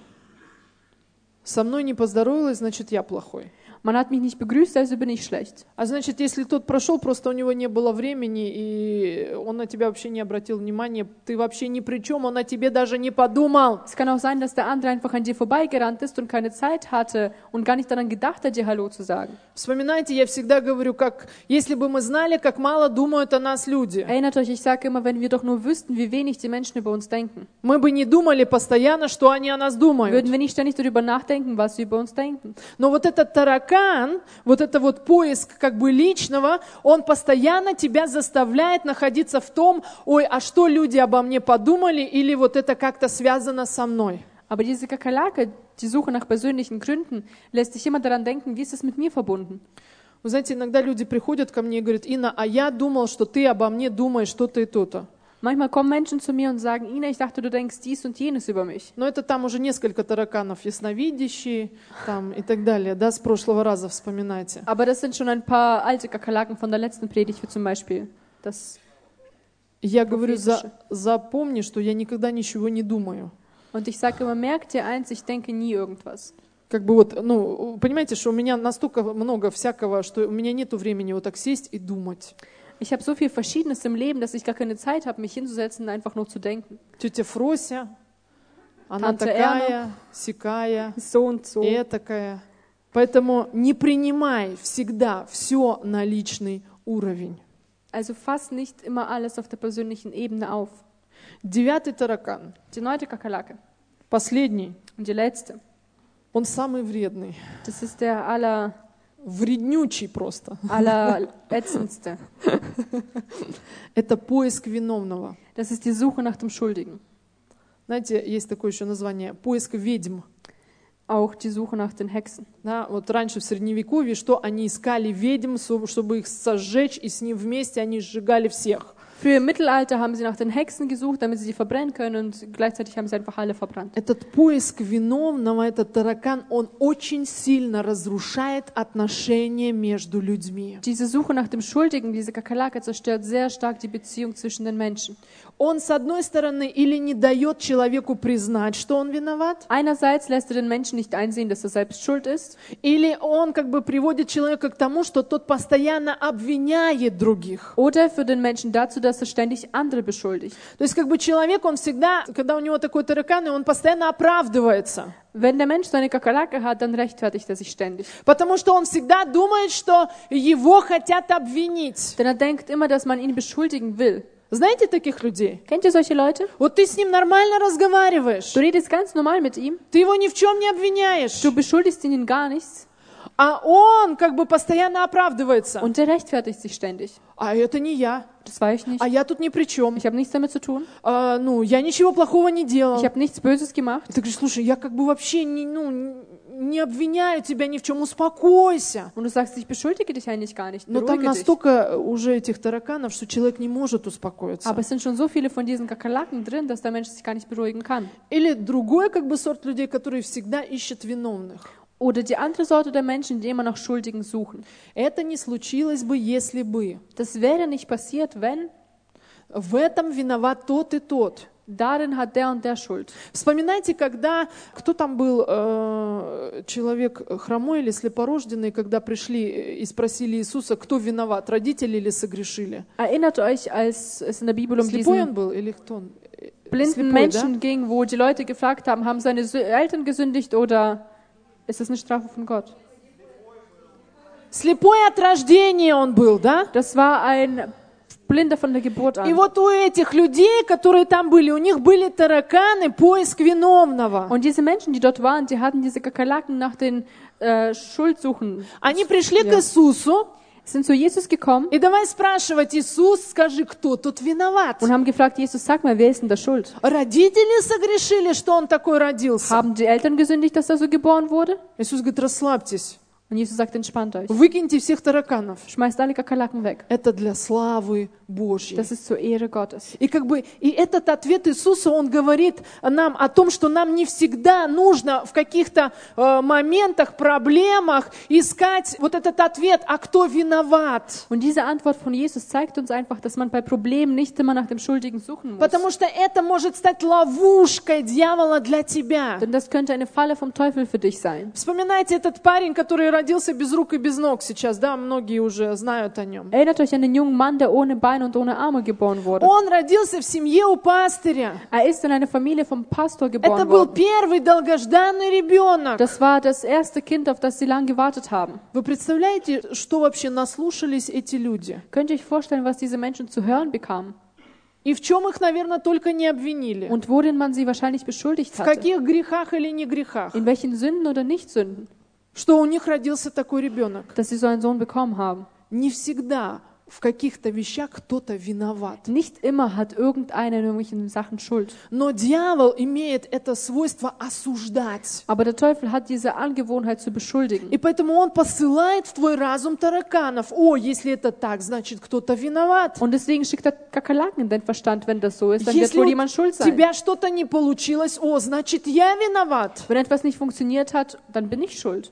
Со мной не поздоровилась, значит, я плохой. Man hat mich nicht begrüßt, also bin ich schlecht. А значит, если тот прошел, просто у него не было времени, и он на тебя вообще не обратил внимания, ты вообще ни при чем, он о тебе даже не подумал. Es kann auch sein, dass der andere einfach an dir vorbeigerannt ist und keine Zeit hatte und gar nicht daran gedacht hat, dir Hallo zu sagen. Вспоминайте, я всегда говорю, как если бы мы знали, как мало думают о нас люди, Erinnert euch, ich sage immer, wenn wir doch nur wüssten, wie wenig die Menschen über uns denken, мы бы не думали постоянно, что они о нас думают. würden wir nicht ständig darüber nachdenken, was sie über uns denken. Но вот этот таракан, вот это вот поиск как бы личного, он постоянно тебя заставляет находиться в том, ой, а что люди обо мне подумали, или вот это как-то связано со мной. Aber diese Kakerlake, die Suche nach persönlichen Gründen, lässt dich immer daran denken, wie ist es mit mir verbunden. Вы знаете, иногда люди приходят ко мне и говорят, Инна, а я думал, что ты обо мне думаешь что-то и то-то. Manchmal kommen Menschen zu mir und sagen, Ina, ich dachte, du denkst dies und jenes über mich. Но это там уже несколько тараканов, ясновидящие там, и так далее, да, с прошлого раза вспоминайте. Aber das sind schon ein paar alte Kakerlaken von der letzten Predigt, wie zum Beispiel das. Я говорю, за, запомни, что я никогда ничего не думаю. Und ich sage immer, merk dir eins, ich denke nie irgendwas. Как бы вот, ну, понимаете, что у меня настолько много всякого, что у меня нету времени вот так сесть и думать. Ich habe so viel Verschiedenes im Leben, dass ich gar keine Zeit habe, mich hinzusetzen und einfach nur zu denken. Тетя Фрося, она Tante такая, сякая, So und so. этакая. Поэтому не принимай всегда все на личный уровень. Also fass nicht immer alles auf der persönlichen Ebene auf. Девятый таракан, Die neunte Kakerlake последний, und die letzte, он самый вредный, das ist der aller, вреднючий просто. allerätzendste. Это поиск виновного. Das ist die Suche nach dem Schuldigen. Знаете, есть такое еще название, поиск ведьм. Auch die Suche nach den Hexen. Да, вот раньше в Средневековье, что они искали ведьм, чтобы их сожечь, и с ним вместе они сжигали всех. Früher im Mittelalter haben sie nach den Hexen gesucht, damit sie sie verbrennen können, und gleichzeitig haben sie einfach alle verbrannt. Этот поиск виновного, этот таракан, он очень сильно разрушает отношения между людьми. Diese Suche nach dem Schuldigen, diese Kakerlake, zerstört sehr stark die Beziehung zwischen den Menschen. Он, с одной стороны, или не дает человеку признать, что он виноват, Einerseits lässt er den Menschen nicht einsehen, dass er selbst schuld ist, или он как бы приводит человека к тому, что тот постоянно обвиняет других. oder führt den Menschen dazu, dass er ständig andere beschuldigt. То есть как бы человек, он всегда, когда у него такой таракан, он постоянно оправдывается. Wenn der Mensch so eine Kakerlake hat, dann rechtfertigt er sich ständig. Потому что он всегда думает, что его хотят обвинить. Denn er denkt immer, dass man ihn beschuldigen will. Знаете таких людей? Kennt ihr solche Leute? Вот ты с ним нормально разговариваешь, Du redest ganz normal mit ihm, ты его ни в чем не обвиняешь, du beschuldigst ihn in gar nichts, а он как бы постоянно оправдывается. und der rechtfertigt sich ständig. А это не я, Das war ich nicht. а я тут ни при чем. Ich habe nichts damit zu tun. А, ну, я ничего плохого не делал. Ich habe nichts Böses gemacht. Ты говоришь, слушай, я как бы вообще не, ну, не обвиняю тебя ни в чем, успокойся. Und du sagst, ich beschuldige dich eigentlich gar nicht. Но там Beruhige dich. настолько уже этих тараканов, что человек не может успокоиться. Aber es sind schon so viele von diesen Kakerlaken drin, dass der Mensch sich gar nicht beruhigen kann. Или другой как бы сорт людей, которые всегда ищут виновных. Oder die andere Sorte der Menschen, die immer nach Schuldigen suchen. Это не случилось бы, если бы. Das wäre nicht passiert, wenn В этом виноват тот и тот. darin hat der und der Schuld. Вспоминайте, когда, кто там был, э, человек хромой или слепорожденный, когда пришли и спросили Иисуса, кто виноват, родители или согрешили? Erinnert euch, als es in der Bibel um Слепой он diesen был или кто он? blinden Слепой, Menschen да? ging, wo die Leute gefragt haben, haben seine Sü- Eltern gesündigt oder ist das eine Strafe von Gott? Слепой от рождения он был, да? Das war ein Blinder von der Geburt И an. вот у этих людей, которые там были, у них были тараканы, поиск виновного. Und diese Menschen, die dort waren, die hatten diese Kakerlaken nach den äh, Schuldsuchen. Они пришли к Ja. Иисусу, sind zu Jesus gekommen И давай спрашивать: Иисус, скажи, кто тут виноват? und haben gefragt, Jesus, sag mal, wer ist denn da schuld? Родители согрешили, что он такой родился? Haben die Eltern gesündigt, dass er so geboren wurde? Иисус говорит: расслабьтесь, Und Jesus sagt, entspannt euch. выкиньте всех тараканов. Schmeißt alle Kakerlaken weg. Это для славы Божьей. Das ist zur Ehre Gottes. И как бы и этот ответ Иисуса, он говорит нам о том, что нам не всегда нужно в каких-то э, моментах, проблемах искать вот этот ответ, а кто виноват? Und diese Antwort von Jesus zeigt uns einfach, dass man bei Problemen nicht immer nach dem Schuldigen suchen muss. Потому что это может стать ловушкой дьявола для тебя. Denn das könnte eine Falle vom Teufel für dich sein. Вспоминайте этот парень, который родился без рук и без ног сейчас, да, многие уже знают о нем. Erinnert euch an den jungen Mann, der ohne Beine und ohne Arme geboren wurde. Он родился в семье у пастыря. Er ist in einer Familie vom Pastor geboren Это был worden. первый долгожданный ребенок. Das war das erste Kind, auf das sie lange gewartet haben. Вы представляете, что вообще наслушались эти люди? Könnt ihr euch vorstellen, was diese Menschen zu hören bekamen? И в чем их, наверное, только не обвинили? Und worin man sie wahrscheinlich beschuldigt В hatte? каких грехах или не грехах? In welchen Sünden oder Nichtsünden? Что у них родился такой ребенок? Dass sie so einen Sohn bekommen haben. Не всегда в каких-то вещах кто-то виноват. Nicht immer hat irgendeiner in irgendwelchen Sachen Schuld. Но дьявол имеет это свойство осуждать. Aber der Teufel hat diese Angewohnheit zu beschuldigen. И поэтому он посылает в твой разум тараканов. О, если это так, значит, кто-то виноват. Und deswegen schickt er Kakerlaken in deinen Verstand, wenn das so ist, dann wird Если wohl у jemand schuld sein. тебя что-то не получилось, о, значит, я виноват. Wenn etwas nicht funktioniert hat, dann bin ich schuld.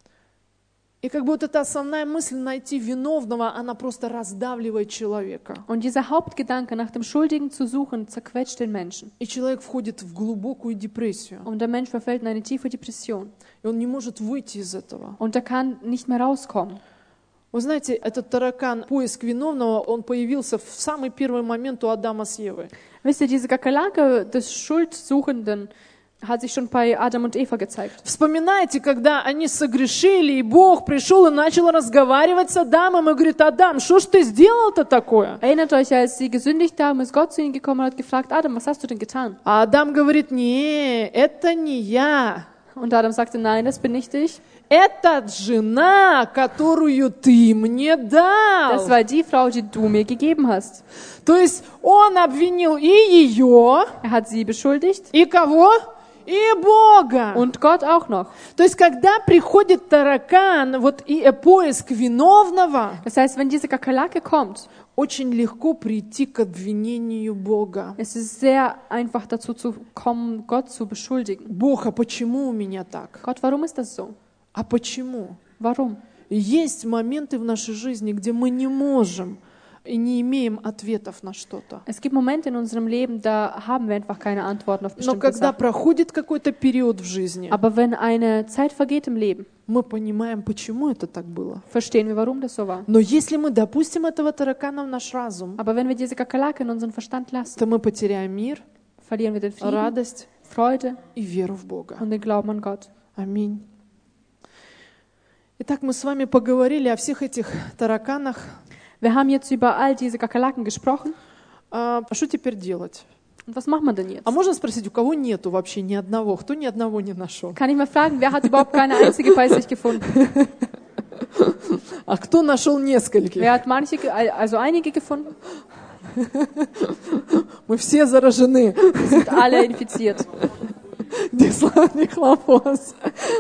И как бы вот эта основная мысль найти виновного, она просто раздавливает человека. Und dieser Hauptgedanke, nach dem Schuldigen zu suchen, zerquetscht den Menschen. И человек входит в глубокую депрессию. Und der Mensch verfällt in eine tiefe Depression. И он не может выйти из этого. Und er kann nicht mehr rauskommen. Вы знаете, этот таракан, поиск виновного, он появился в самый первый момент у Адама с Евой. Wisst ihr, diese Kakerlake des Schuldsuchenden hat sich schon bei Adam und Eva gezeigt. Вспоминайте, когда они согрешили, и Бог пришел и начал разговаривать с Адамом и говорит: Адам, что ж ты сделал-то такое? Erinnert euch, als sie gesündigt haben, ist Gott zu ihnen gekommen und hat gefragt, Adam, was hast du denn getan? А Адам говорит: не, это не я. Und Adam sagte, nein, das bin nicht ich. Это жена, которую ты мне дал. Das war die Frau, die du mir gegeben hast. То есть он обвинил и ее, Er hat sie beschuldigt и кого? И Бога. und Gott auch noch. То есть, когда приходит таракан, вот и поиск виновного, Das heißt, wenn diese Kakerlake kommt, очень легко прийти к обвинению Бога. es ist sehr einfach dazu zu kommen, Gott zu beschuldigen. Бог, а почему у меня так? Gott, warum ist das so? А почему? Warum? Есть моменты в нашей жизни, где мы не можем и не имеем ответов на что-то. Es gibt Momente in unserem Leben, da haben wir einfach keine Antworten auf Но bestimmte когда Sachen. проходит какой-то период в жизни, Aber wenn eine Zeit vergeht im Leben, мы понимаем, почему это так было. verstehen wir, warum das so war. Но если мы допустим этого таракана в наш разум, Aber wenn wir diese Kakerlake in unseren Verstand lassen, то мы потеряем мир, verlieren wir den Frieden, радость Freude и веру в Бога. und den Glauben an Gott. Аминь. Итак, мы с вами поговорили о всех этих тараканах. Wir haben jetzt über all diese Kakerlaken gesprochen. А что теперь делать? Und was macht man denn jetzt? А можно спросить, у кого нету вообще ни одного? Кто ни одного не нашел? Kann ich mal fragen, wer hat überhaupt keine einzige bei sich gefunden? А кто нашел нескольких? Wer hat manche, ge- also einige gefunden? Мы все заражены. Sind alle infiziert. Диславный хлопос.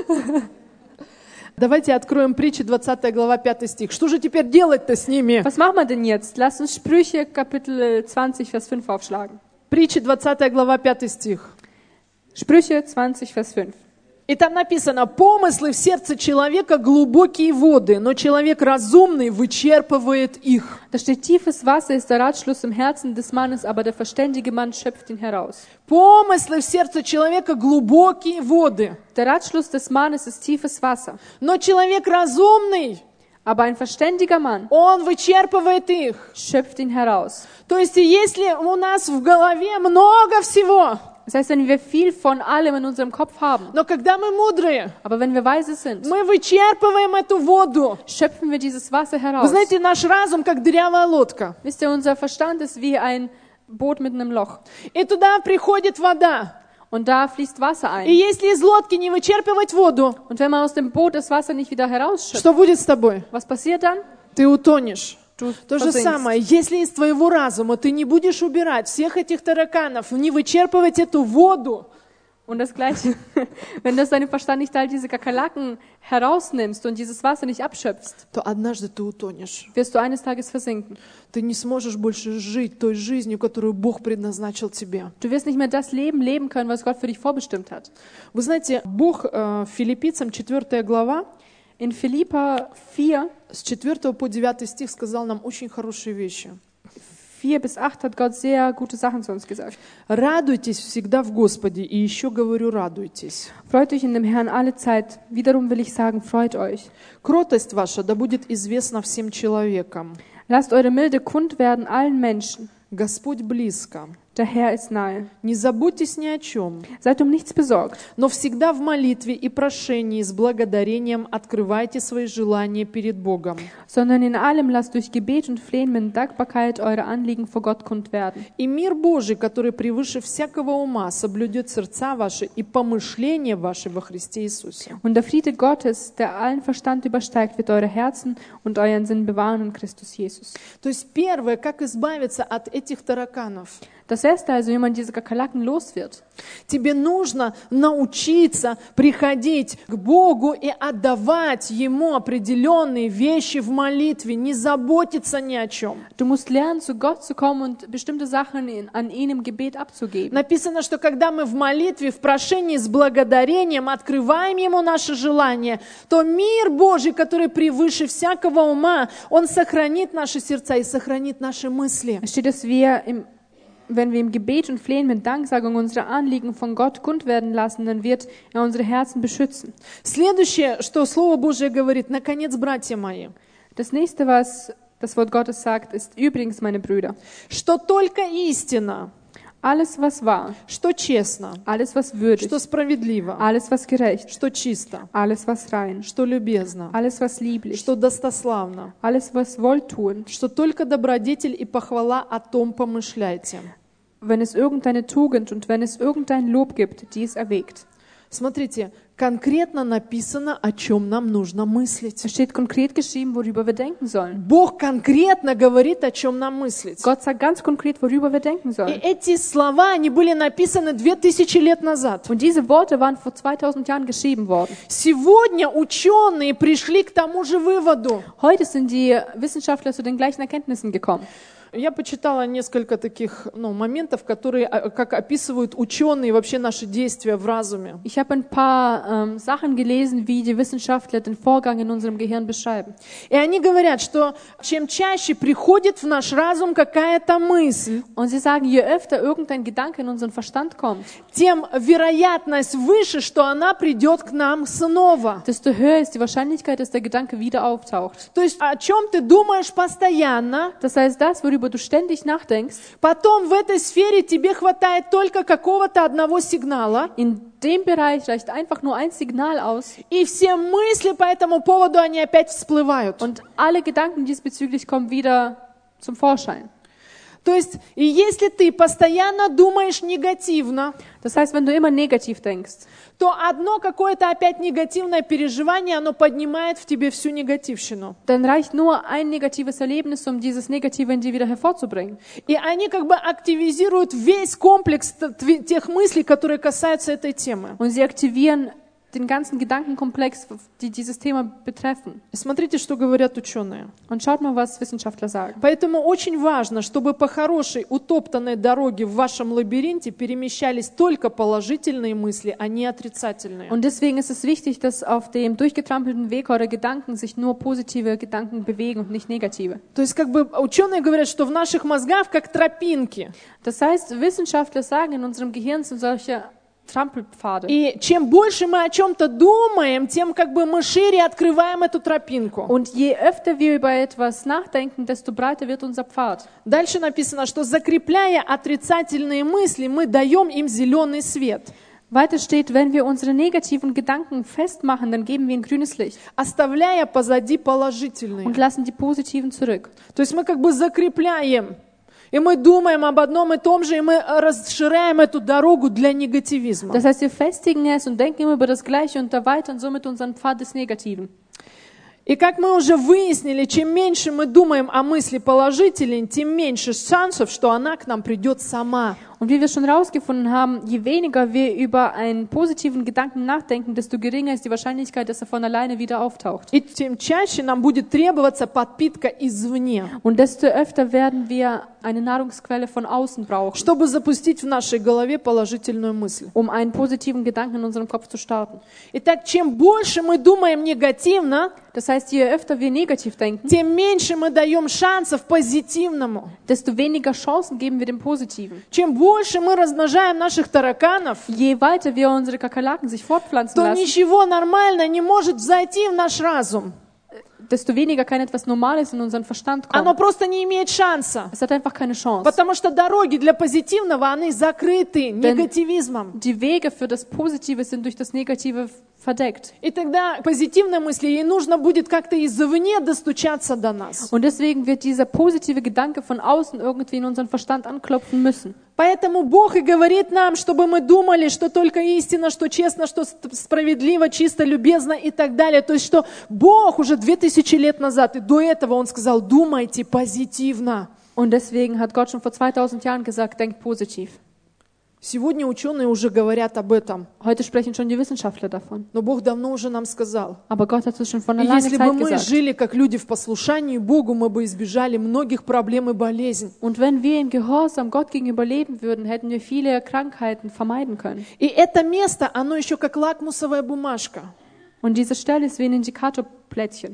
Давайте откроем притчи, двадцатая глава, пятый стих. Что же теперь делать-то с ними? Was machen wir denn jetzt? Lass uns Sprüche Kapitel zwanzig, Vers fünf aufschlagen. Притчи, двадцатая глава, пятый стих. Sprüche zwanzig, Vers fünf. И там написано: «Помыслы в сердце человека глубокие воды, но человек разумный вычерпывает их». Da steht, tiefes Wasser ist der Ratschluss im Herzen des Mannes, aber der verständige Mann schöpft ihn heraus. Помыслы в сердце человека глубокие воды, Der Ratschluss des Mannes ist tiefes Wasser, но человек разумный, aber ein verständiger Mann он вычерпывает их. schöpft ihn heraus. То есть, если у нас в голове много всего, Das heißt, wenn wir viel von allem in unserem Kopf haben, но когда мы мудрые, aber wenn wir weise sind, мы вычерпываем эту воду. schöpfen wir dieses Wasser Вы heraus. знаете, наш разум как дырявая лодка. Wisst ihr, unser Verstand ist wie ein Boot mit einem Loch. И туда приходит вода. Und da fließt Wasser И ein. если из лодки не вычерпывать воду, Und wenn man aus dem Boot das Wasser nicht wieder herausschöpft, что будет с тобой? was passiert dann? Ты ты утонешь. Du То же versinkst. самое, если из твоего разума ты не будешь убирать всех этих тараканов, не вычерпывать эту воду, Und das Gleiche, wenn du aus deinem Verstand nicht all diese Kakerlaken herausnimmst und dieses Wasser nicht abschöpfst, то однажды ты утонешь. wirst du eines Tages versinken. Ты не сможешь больше жить той жизнью, которую Бог предназначил тебе. Du wirst nicht mehr das Leben leben können, was Gott für dich vorbestimmt hat. Вы знаете, Бог э, Филиппийцам четвёртая глава, In Philipper vier, с четвёртого по девятый стих сказал нам очень хорошие вещи. vier bis acht hat Gott sehr gute Sachen zu uns gesagt. Радуйтесь всегда в Господе, и еще говорю, радуйтесь. Freut euch in dem Herrn alle Zeit. Wiederum will ich sagen, freut euch. Кротость ваша да будет известна всем человекам. Lasst eure Milde kund werden allen Menschen. Господь близко. Der Herr ist nahe. Не заботьтесь ни о чем, Seid um nichts besorgt, но всегда в молитве и прошении с благодарением открывайте свои желания перед Богом. sondern in allem lasst durch Gebet und Flehen mit Dankbarkeit eure Anliegen vor Gott kund werden. И мир Божий, который превыше всякого ума, соблюдет сердца ваши и помышления ваши во Христе Иисусе. Und der Friede Gottes, der allen Verstand übersteigt, wird eure Herzen und euren Sinn bewahren in Christus Jesus. То есть первое, как избавиться от этих тараканов. Das erste also, wie man diese Kakerlaken los wird. Тебе нужно научиться приходить к Богу и отдавать Ему определенные вещи в молитве, не заботиться ни о чем. Du musst lernen, zu Gott zu kommen und bestimmte Sachen in, an ihn im Gebet abzugeben. Написано, что когда мы в молитве, в прошении с благодарением открываем Ему наши желания, то мир Божий, который превыше всякого ума, Он сохранит наши сердца и сохранит наши мысли. Es steht, dass wir, im, wenn wir im Gebet und Flehen mit Danksagung unsere Anliegen von Gott kund werden lassen, dann wird er unsere Herzen beschützen. Следующее, что Слово Божие говорит, наконец, братья мои, Das nächste, was das Wort Gottes sagt, ist übrigens, meine Brüder, что только истина, alles, was wahr, что честно, alles, was würdig, что справедливо, alles, was gerecht, что чисто, alles, was rein, что любезно, alles, was lieblich, что достославно, alles, was wohltuend, что только добродетель и похвала, о том помышляйте. wenn es irgendeine Tugend und wenn es irgendein Lob gibt, dies erwägt. Смотрите, конкретно написано, о чем нам нужно мыслить. Es steht konkret geschrieben, worüber wir denken sollen. Бог конкретно говорит, о чем нам мыслить. Gott sagt ganz konkret, worüber wir denken И sollen. эти слова, они были написаны две тысячи лет назад. Und diese Worte waren vor zweitausend Jahren geschrieben worden. Сегодня ученые пришли к тому же выводу. Heute sind die Wissenschaftler zu den gleichen Erkenntnissen gekommen. Я почитала несколько таких ну, моментов, которые а, как описывают ученые вообще наши действия в разуме. Ich habe ein paar ähm, Sachen gelesen, wie die Wissenschaftler den Vorgang in unserem Gehirn beschreiben. И они говорят, что чем чаще приходит в наш разум какая-то мысль, Und sie sagen, je öfter irgendein Gedanke in unseren Verstand kommt, тем вероятность выше, что она придет к нам снова. desto höher ist die Wahrscheinlichkeit, dass der Gedanke wieder auftaucht. То есть о чем ты думаешь постоянно, Das heißt, das, worüber du ständig nachdenkst, потом в этой сфере тебе хватает только какого-то одного сигнала, in dem Bereich reicht einfach nur ein Signal aus и все мысли по этому поводу, они опять всплывают. und alle Gedanken diesbezüglich kommen wieder zum Vorschein. То есть, и если ты постоянно думаешь негативно, Das heißt, wenn du immer negativ denkst, то одно какое-то опять негативное переживание, оно поднимает в тебе всю негативщину. dann reicht nur ein negatives Erlebnis, um dieses Negative in dir wieder hervorzubringen. И они как бы активизируют весь комплекс т- тех мыслей, которые касаются этой темы. Und sie aktivieren den ganzen Gedankenkomplex, die dieses Thema betreffen. Смотрите, что говорят ученые. Und schaut mal, was Wissenschaftler sagen. Поэтому очень важно, чтобы по хорошей, утоптанной дороге в вашем лабиринте перемещались только положительные мысли, а не отрицательные. Und deswegen ist es wichtig, dass auf dem durchgetrampelten Weg eurer Gedanken sich nur positive Gedanken bewegen und nicht negative. То есть как бы ученые говорят, что в наших мозгах как тропинки. Das heißt, Wissenschaftler sagen, in unserem Gehirn sind solche Trampelpfade. И чем больше мы о чем-то думаем, тем как бы мы шире открываем эту тропинку. Und je öfter wir über etwas nachdenken, desto breiter wird unser Pfad. Дальше написано, что закрепляя отрицательные мысли, мы даем им зеленый свет. Weiter steht, wenn wir unsere negativen Gedanken festmachen, dann geben wir ein grünes Licht Оставляя позади положительные. und lassen die positiven zurück. То есть мы как бы закрепляем. И мы думаем об одном и том же, и мы расширяем эту дорогу для негативизма. Das heißt, wir festigen es und denken immer über das Gleiche und erweitern somit unseren Pfad des Negativen. И как мы уже выяснили, чем меньше мы думаем о мысли положительной, тем меньше шансов, что она к нам придет сама. Und wie wir schon herausgefunden haben, je weniger wir über einen positiven Gedanken nachdenken, desto geringer ist die Wahrscheinlichkeit, dass er von alleine wieder auftaucht. И тем чаще нам будет требоваться подпитка извне, Und desto öfter werden wir eine Nahrungsquelle von außen brauchen, чтобы запустить в нашей голове положительную мысль. um einen positiven Gedanken in unserem Kopf zu starten. Итак, чем больше мы думаем негативно, Das heißt, je öfter wir negativ denken, тем меньше мы даем шансов позитивному. desto weniger Chancen geben wir dem Positiven. Чем больше мы размножаем наших тараканов, Je weiter wir unsere Kakerlaken sich fortpflanzen то lassen, ничего нормального не может зайти в наш разум. desto weniger kann etwas Normales in unseren Verstand Оно kommen. просто не имеет шанса. Es hat einfach keine Chance. Потому что дороги для позитивного, они закрыты Denn- негативизмом. Die Wege für das Positive sind durch das Negative verdeckt. И тогда позитивной мысли, ей нужно будет как-то извне достучаться до нас. Und deswegen wird dieser positive Gedanke von außen irgendwie in unseren Verstand anklopfen müssen. Поэтому Бог и говорит нам, чтобы мы думали, что только истина, что честно, что справедливо, чисто, любезно и так далее. То есть, что Бог уже две тысячи лет назад, и до этого Он сказал, думайте позитивно. Und deswegen hat Gott schon vor zweitausend Jahren gesagt, denkt positiv. Сегодня ученые уже говорят об этом, Heute sprechen schon die Wissenschaftler davon. но Бог давно уже нам сказал. Aber Gott hat es schon vor einer И langen если бы Zeit мы gesagt. жили как люди в послушании Богу, мы бы избежали многих проблем и болезней. Und wenn wir in Gehorsam Gott gegenüber leben würden, hätten wir viele Krankheiten vermeiden können. И это место, оно еще как лакмусовая бумажка. Und diese Stelle ist wie ein Indikatorplättchen.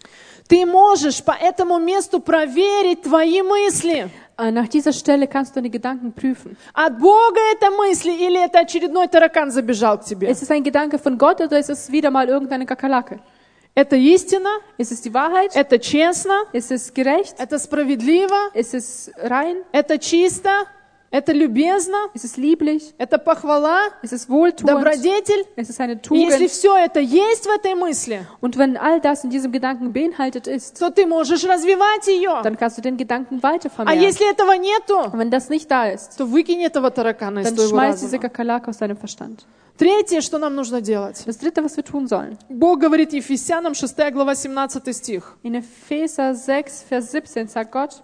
Ты можешь по этому месту проверить твои мысли. Äh, Nach dieser Stelle kannst du deine Gedanken prüfen. От Бога это мысли или это очередной таракан забежал к тебе? Ist es ein Gedanke von Gott oder ist es wieder mal irgendeine Kakerlake? Это истина, Ist es die Wahrheit? это честно, Ist es gerecht? это справедливо, Ist es rein? это чисто, это любезно, Ist es lieblich? это похвала, Ist es wohltuend? добродетель. Ist es eine И если Tugend? все это есть в этой мысли, Und wenn all das in diesem Gedanken beinhaltet ist, то ты можешь развивать ее. dann kannst du den Gedanken weiter А vermehren. если этого нету, Und wenn das nicht da ist, то выкинь этого таракана из dann твоего schmeiß diese разума. Kakerlake aus deinem Verstand. Третье, что нам нужно делать. Das dritte, was wir tun sollen. Бог говорит Ефесянам шестая глава семнадцатый стих. In Epheser sechs, Vers siebzehn sagt Gott,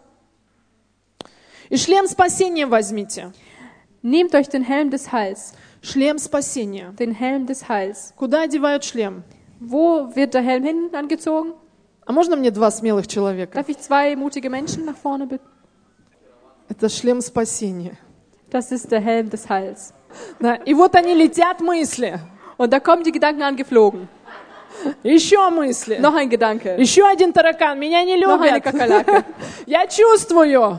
И шлем спасения возьмите. nehmt euch den Helm des Heils. Шлем спасения. Den Helm des Heils. Куда одевают шлем? Wo wird der Helm hinten angezogen? А можно мне два смелых человека? Darf ich zwei mutige Menschen nach vorne bitten? Это шлем спасения. Das ist der Helm des Heils. Да, и вот они летят мысли. Und da kommen die Gedanken angeflogen. Еще мысли. Noch ein Gedanke. Еще один таракан. Меня не Noch eine любят. Kakerlake. Я чувствую.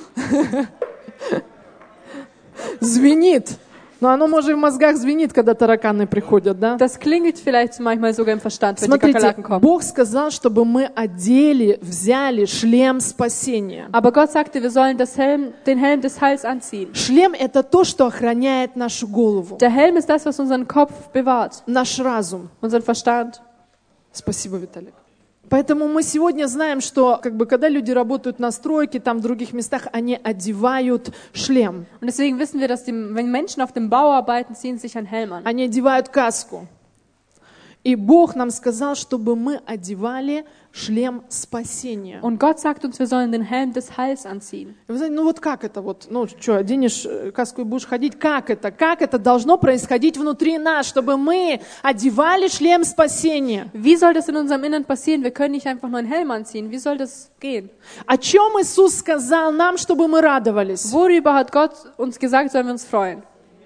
Звенит. Но оно, может, и в мозгах звенит, когда тараканы приходят, да? Das klingelt vielleicht manchmal sogar im Verstand, wenn die Смотрите, Kakerlaken kommen. Бог сказал, чтобы мы одели, взяли шлем спасения. Aber Gott sagte, wir sollen das Helm, den Helm des Heils anziehen. Шлем – это то, что охраняет нашу голову, Der Helm ist das, was unseren Kopf bewahrt, наш разум. unseren Verstand. Спасибо, Виталик. Поэтому мы сегодня знаем, что как бы, когда люди работают на стройке, там в других местах, они одевают шлем, Und deswegen wissen wir, dass die, wenn Menschen auf dem Bau arbeiten, ziehen sie sich einen Helm an. они одевают каску. И Бог нам сказал, чтобы мы одевали шлем спасения. Und Gott sagt uns, wir sollen den Helm des Heils anziehen. И вы знаете, ну вот как это вот, ну что, оденешь э, каску и будешь ходить, как это, как это должно происходить внутри нас, чтобы мы одевали шлем спасения? Wie soll das in unserem Innern passieren? Wir können nicht einfach nur einen Helm anziehen. Wie soll das gehen? О чем Иисус сказал нам, чтобы мы радовались? Worüber hat Gott uns gesagt, sollen wir uns freuen?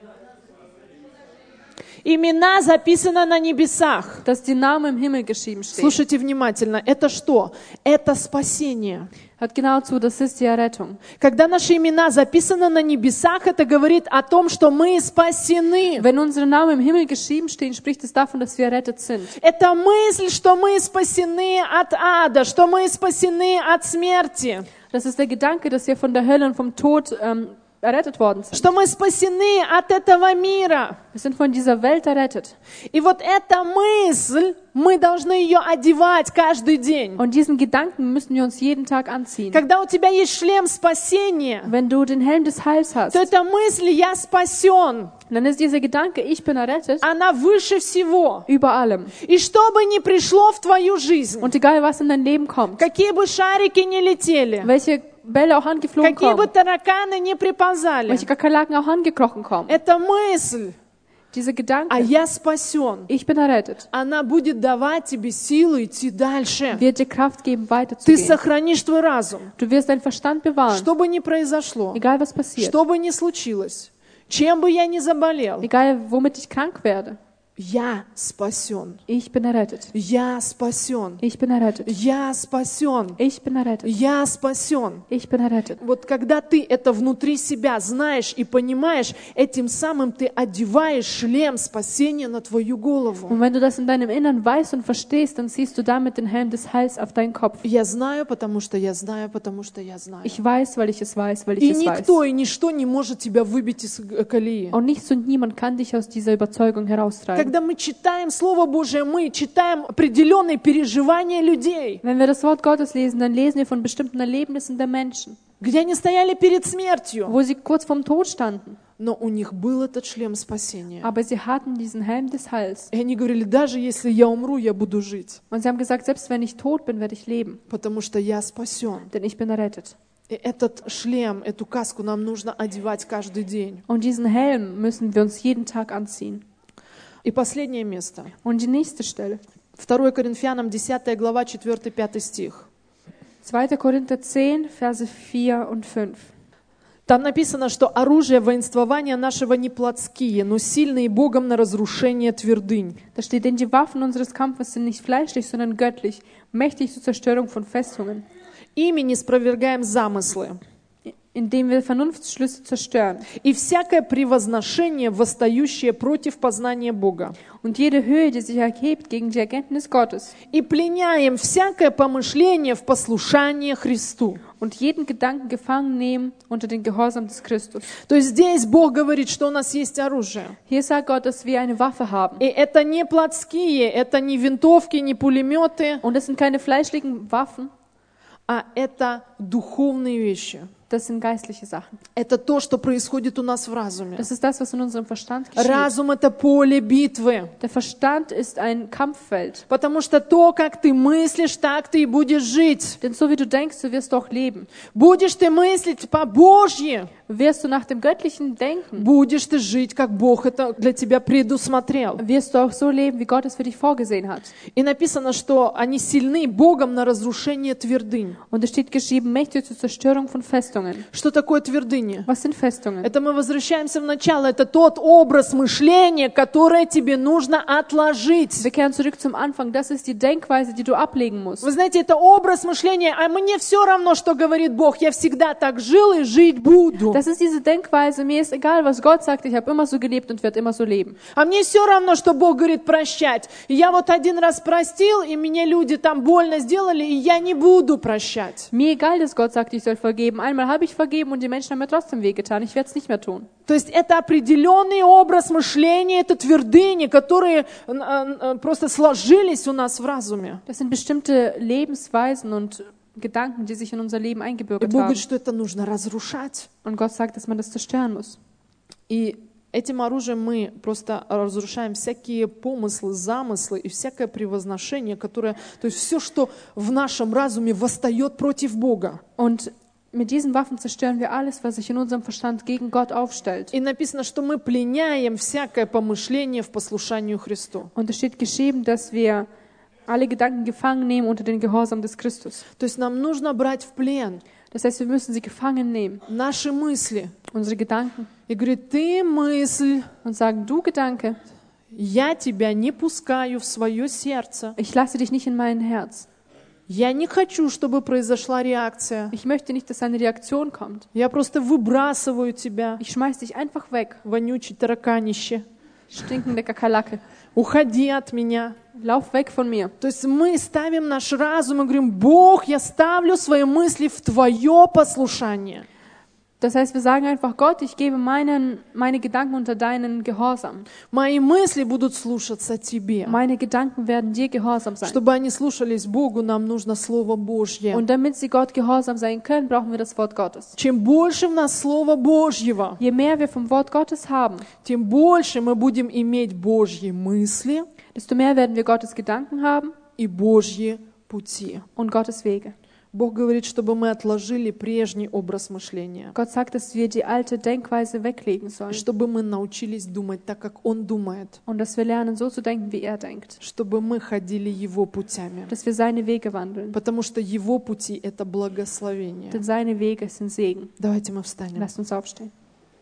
Имена записаны на небесах. Dass die Namen im Himmel geschrieben stehen. Слушайте внимательно, это что? Это спасение. Hört genau zu, das ist die Errettung. Когда наши имена записаны на небесах, это говорит о том, что мы спасены. Wenn unsere Namen im Himmel geschrieben stehen, spricht es davon, dass wir errettet sind. Это мысль, что мы спасены от ада, что мы спасены от смерти. Das ist der Gedanke, dass wir von der Hölle und vom Tod ähm, errettet worden sind. Что мы спасены от этого мира. Wir sind von dieser Welt errettet. И вот эта мысль, мы должны ее одевать каждый день. Und diesen Gedanken müssen wir uns jeden Tag anziehen. Когда у тебя есть шлем спасения, Wenn du den Helm des Heils hast, то эта мысль «я спасен», dann ist dieser Gedanke, ich bin errettet, она выше всего. über allem. И что бы ни пришло в твою жизнь, Und egal, was in dein Leben kommt, какие бы шарики ни летели, welche Bälle auch angeflogen какие бы kommen, тараканы ни приползали, welche Kakerlaken auch angekrochen kommen, эта мысль diese «а Gedanke, я спасен», ich bin errettet, она будет давать тебе силу идти дальше. wird dir Kraft geben, Ты weiterzugehen. сохранишь твой разум. Du wirst deinen Verstand bewahren, Что бы ни произошло, egal was passiert, что бы ни случилось, чем бы я ни заболел, egal womit ich krank werde. я спасен. Ich bin errettet. Я спасен. Ich bin errettet. Я спасен. Ich bin errettet. Я спасен. Ich bin errettet. Вот когда ты это внутри себя знаешь и понимаешь, этим самым ты одеваешь шлем спасения на твою голову. Und wenn du das in deinem Innern weißt und verstehst, dann ziehst du damit den Helm des Heils auf deinen Kopf. Я знаю, потому что я знаю, потому что я знаю. Ich weiß, weil ich es weiß, weil ich И es weiß. никто и ничто не может тебя выбить из э, колеи. Und nichts und niemand kann dich aus dieser Überzeugung heraustreiben. Когда мы читаем Слово Божие, мы читаем определенные переживания людей, Wenn wir das Wort Gottes lesen, dann lesen wir von bestimmten Erlebnissen der Menschen, где они стояли перед смертью, wo sie kurz vorm Tod standen. но у них был этот шлем спасения. Aber sie hatten diesen Helm des Heils. И они говорили, даже если я умру, я буду жить, Und sie haben gesagt, selbst wenn ich tot bin, werde ich leben, потому что я спасен. denn ich bin errettet. И этот шлем, эту каску нам нужно одевать каждый день. Und diesen Helm müssen wir uns jeden Tag anziehen. И последнее место. Und die nächste Stelle. второе Коринфянам десятая глава, четыре-пятый стих. zweiter Korinther zehn, Verse vier und fünf. Там написано, что оружие воинствования нашего не плотские, но сильные Богом на разрушение твердынь. Da steht, denn die Waffen unseres Kampfes sind nicht fleischlich, sondern göttlich, mächtig zur Zerstörung von Festungen, Ими не спровергаем замыслы. indem wir Vernunftsschlüsse zerstören И всякое превозношение, восстающее против познания Бога. und jede Höhe, die sich erhebt gegen die Erkenntnis Gottes И пленяем всякое помышление в послушание Христу. und jeden Gedanken gefangen nehmen unter den Gehorsam des Christus. То есть здесь Бог говорит, что у нас есть оружие. Hier sagt Gott, dass wir eine Waffe haben. И это не плотские, это не винтовки, не пулеметы, Und das sind keine fleischlichen Waffen, а это духовные вещи. das sind geistliche Sachen. Это то, что происходит у нас в разуме. Das ist das, was in unserem Verstand geschieht. Разум — это поле битвы. Der Verstand ist ein Kampffeld. Потому что то, как ты мыслишь, так ты и будешь жить. Denn so wie du denkst, so wirst du auch leben. Будешь ты мыслить по-божьи, Wirst du nach dem Göttlichen denken, будешь ты жить, как Бог это для тебя предусмотрел. wirst du auch so leben, wie Gott es für dich vorgesehen hat. И написано, что они сильны Богом на разрушение твердынь. Und es steht geschrieben, mächtig zur Zerstörung von Festungen. Что такое твердыни? Was sind Festungen? Это мы возвращаемся в начало. Это тот образ мышления, который тебе нужно отложить. Wir kehren zurück zum Anfang. Das ist die Denkweise, die du ablegen musst. Вы знаете, это образ мышления, а мне все равно, что говорит Бог. Я всегда так жил и жить буду. Das ist diese Denkweise, mir ist egal, was Gott sagt, ich habe immer so gelebt und werde immer so leben. А мне все равно, что Бог говорит прощать. И я вот один раз простил, и мне люди там больно сделали, и я не буду прощать. Mir egal, dass Gott sagt, ich soll vergeben. Einmal habe ich vergeben und die Menschen haben mir trotzdem wehgetan. Ich werde es nicht mehr tun. То есть это определенный образ мышления, это твердыни, которые э, э, просто сложились у нас в разуме. Das sind bestimmte Lebensweisen und Gedanken, die sich in unser Leben И eingebürgert Бог haben. говорит, что это нужно разрушать. Und Gott sagt, dass man das zerstören muss. И этим оружием мы просто разрушаем всякие помыслы, замыслы и всякое превозношение, которое, то есть все, что в нашем разуме восстает против Бога. Und mit diesen Waffen zerstören wir alles, was sich in unserem Verstand gegen Gott aufstellt. И написано, что мы пленяем всякое помышление в послушанию Христу. Und es steht geschrieben, dass wir alle Gedanken gefangen nehmen unter den Gehorsam des Christus. То есть нам нужно брать в плен Das heißt, wir müssen sie gefangen nehmen, наши мысли. unsere Gedanken, И говорит, ты мысль, und sagen, du Gedanke, я тебя не пускаю в свое сердце. ich lasse dich nicht in mein Herz. Я не хочу, чтобы произошла реакция. Ich möchte nicht, dass eine Reaktion kommt. Я просто выбрасываю тебя, Ich schmeiß dich einfach weg, вонючий тараканище. stinkende Kakerlake. Уходи от меня. Lauf weg von mir. То есть мы ставим наш разум и говорим, Бог, я ставлю свои мысли в Твое послушание. Das heißt, wir sagen einfach, Gott, ich gebe meinen, meine Gedanken unter deinen Gehorsam. Мои мысли будут слушаться Тебе. Meine Gedanken werden dir gehorsam sein. Чтобы они слушались Богу, нам нужно Слово Божье. Und damit sie Gott gehorsam sein können, brauchen wir das Wort Gottes. Чем больше в нас Слова Божьего, Je mehr wir vom Wort Gottes haben, тем больше мы будем иметь Божьи мысли desto mehr werden wir Gottes Gedanken haben и Божьи пути. und Gottes Wege. Бог говорит, чтобы мы отложили прежний образ мышления, Gott sagt, dass wir die alte Denkweise weglegen sollen чтобы мы научились думать так, как Он думает, und dass wir lernen, so zu denken, wie er denkt. чтобы мы ходили Его путями, Dass wir seine Wege wandeln. потому что Его пути — это благословение. Denn seine Wege sind Segen. Давайте мы встанем. Lasst uns aufstehen.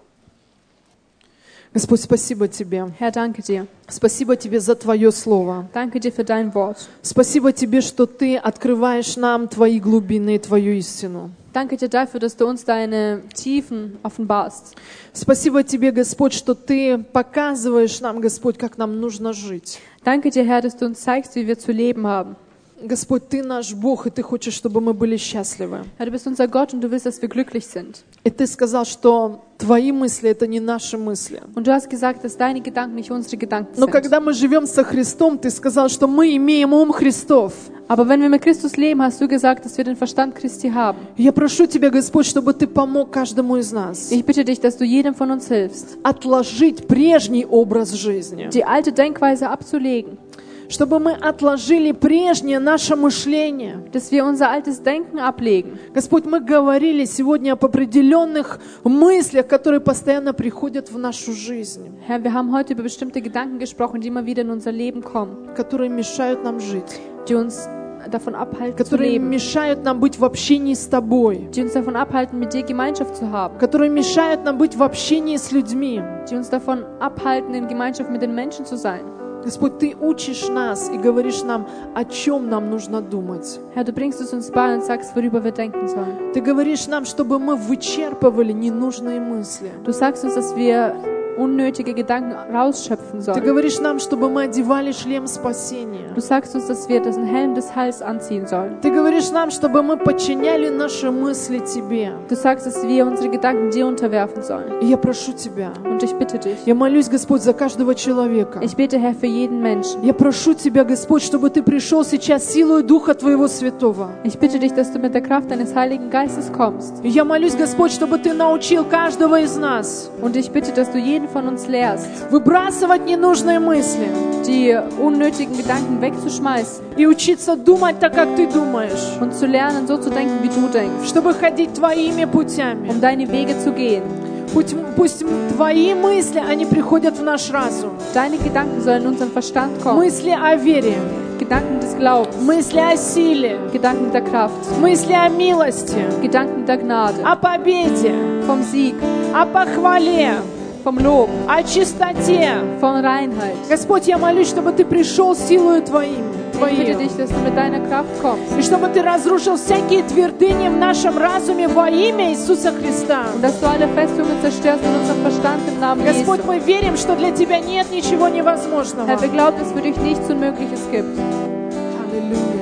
Господь, спасибо Тебе. Herr, danke dir. Спасибо Тебе за Твое Слово. Danke dir für dein Wort. Спасибо Тебе, что Ты открываешь нам Твои глубины и Твою истину. Danke dir dafür, dass du uns deine Tiefen offenbarst. Спасибо Тебе, Господь, что Ты показываешь нам, Господь, как нам нужно жить. Danke dir, Herr, dass du uns zeigst, wie wir zu leben haben. Господь, Ты наш Бог, и Ты хочешь, чтобы мы были счастливы. Herr, du bist unser Gott und du willst, dass wir glücklich sind. И Ты сказал, что Твои мысли — это не наши мысли. Und du hast gesagt, dass deine Gedanken nicht unsere Gedanken Но sind. когда мы живем со Христом, Ты сказал, что мы имеем ум Христов. Aber wenn wir mit Christus leben, hast du gesagt, dass wir den Verstand Christi haben. Я прошу Тебя, Господь, чтобы Ты помог каждому из нас Ich bitte dich, dass du jedem von uns hilfst, отложить прежний образ жизни. die alte Denkweise abzulegen, Чтобы мы отложили прежнее наше мышление. dass wir unser altes Denken ablegen. Господь, мы говорили сегодня об определенных мыслях, которые постоянно приходят в нашу жизнь, Herr, wir haben heute über bestimmte Gedanken gesprochen, die immer wieder in unser Leben kommen, которые mешают нам жить, die uns davon abhalten zu которые leben, мешают нам быть в общении с Тобой, die uns davon abhalten, mit dir Gemeinschaft zu haben, которые мешают нам быть в общении с людьми. die uns davon abhalten, in Gemeinschaft mit den Menschen zu sein. Господь, Ты учишь нас и говоришь нам, о чем нам нужно думать. Herr, du bringst es uns bei und sagst, worüber wir denken sollen. Ты говоришь нам, чтобы мы вычерпывали ненужные мысли. Du sagst uns, dass wir unnötige Gedanken rausschöpfen Ты sollen. говоришь нам, чтобы мы одевали шлем спасения. Du sagst uns, dass wir den Helm des Heils anziehen sollen. Ты говоришь нам, чтобы мы подчиняли наши мысли Тебе. Du sagst, dass wir unsere Gedanken dir unterwerfen sollen. И я прошу Тебя, Und ich bitte dich, я молюсь, Господь, за каждого человека. ich bete, Herr, für jeden Menschen. Я прошу Тебя, Господь, чтобы Ты пришел сейчас силой Духа Твоего Святого. Ich bitte dich, dass du mit der Kraft deines Heiligen Geistes kommst. И я молюсь, Господь, чтобы Ты научил каждого из нас Und ich bitte, dass du jeden von uns lehrst, выбрасывать ненужные мысли die unnötigen Gedanken wegzuschmeißen и учиться думать так, как Ты думаешь, und zu lernen, so zu denken, wie du denkst, чтобы ходить Твоими путями. um deine Wege zu gehen. Пусть, пусть Твои мысли, они приходят в наш разум. Deine Gedanken sollen in unseren Verstand kommen. Мысли о вере, Gedanken des Glaubens, мысли о силе, Gedanken der Kraft, мысли о милости, Gedanken der Gnade, о победе, vom Sieg, о похвале, vom Lob, о чистоте. von Reinheit. Господь, я молюсь, чтобы Ты пришел силою Твоим, Ich bitte Твоим, dich, dass du mit deiner Kraft kommst и чтобы Ты разрушил всякие твердыни в нашем разуме во имя Иисуса Христа. und dass du alle Festungen zerstörst in unserem Verstand im Namen Jesu. Господь, мы верим, что для Тебя нет ничего невозможного. Herr, wir glauben, dass es für dich nichts Unmögliches gibt. Аллилуйя.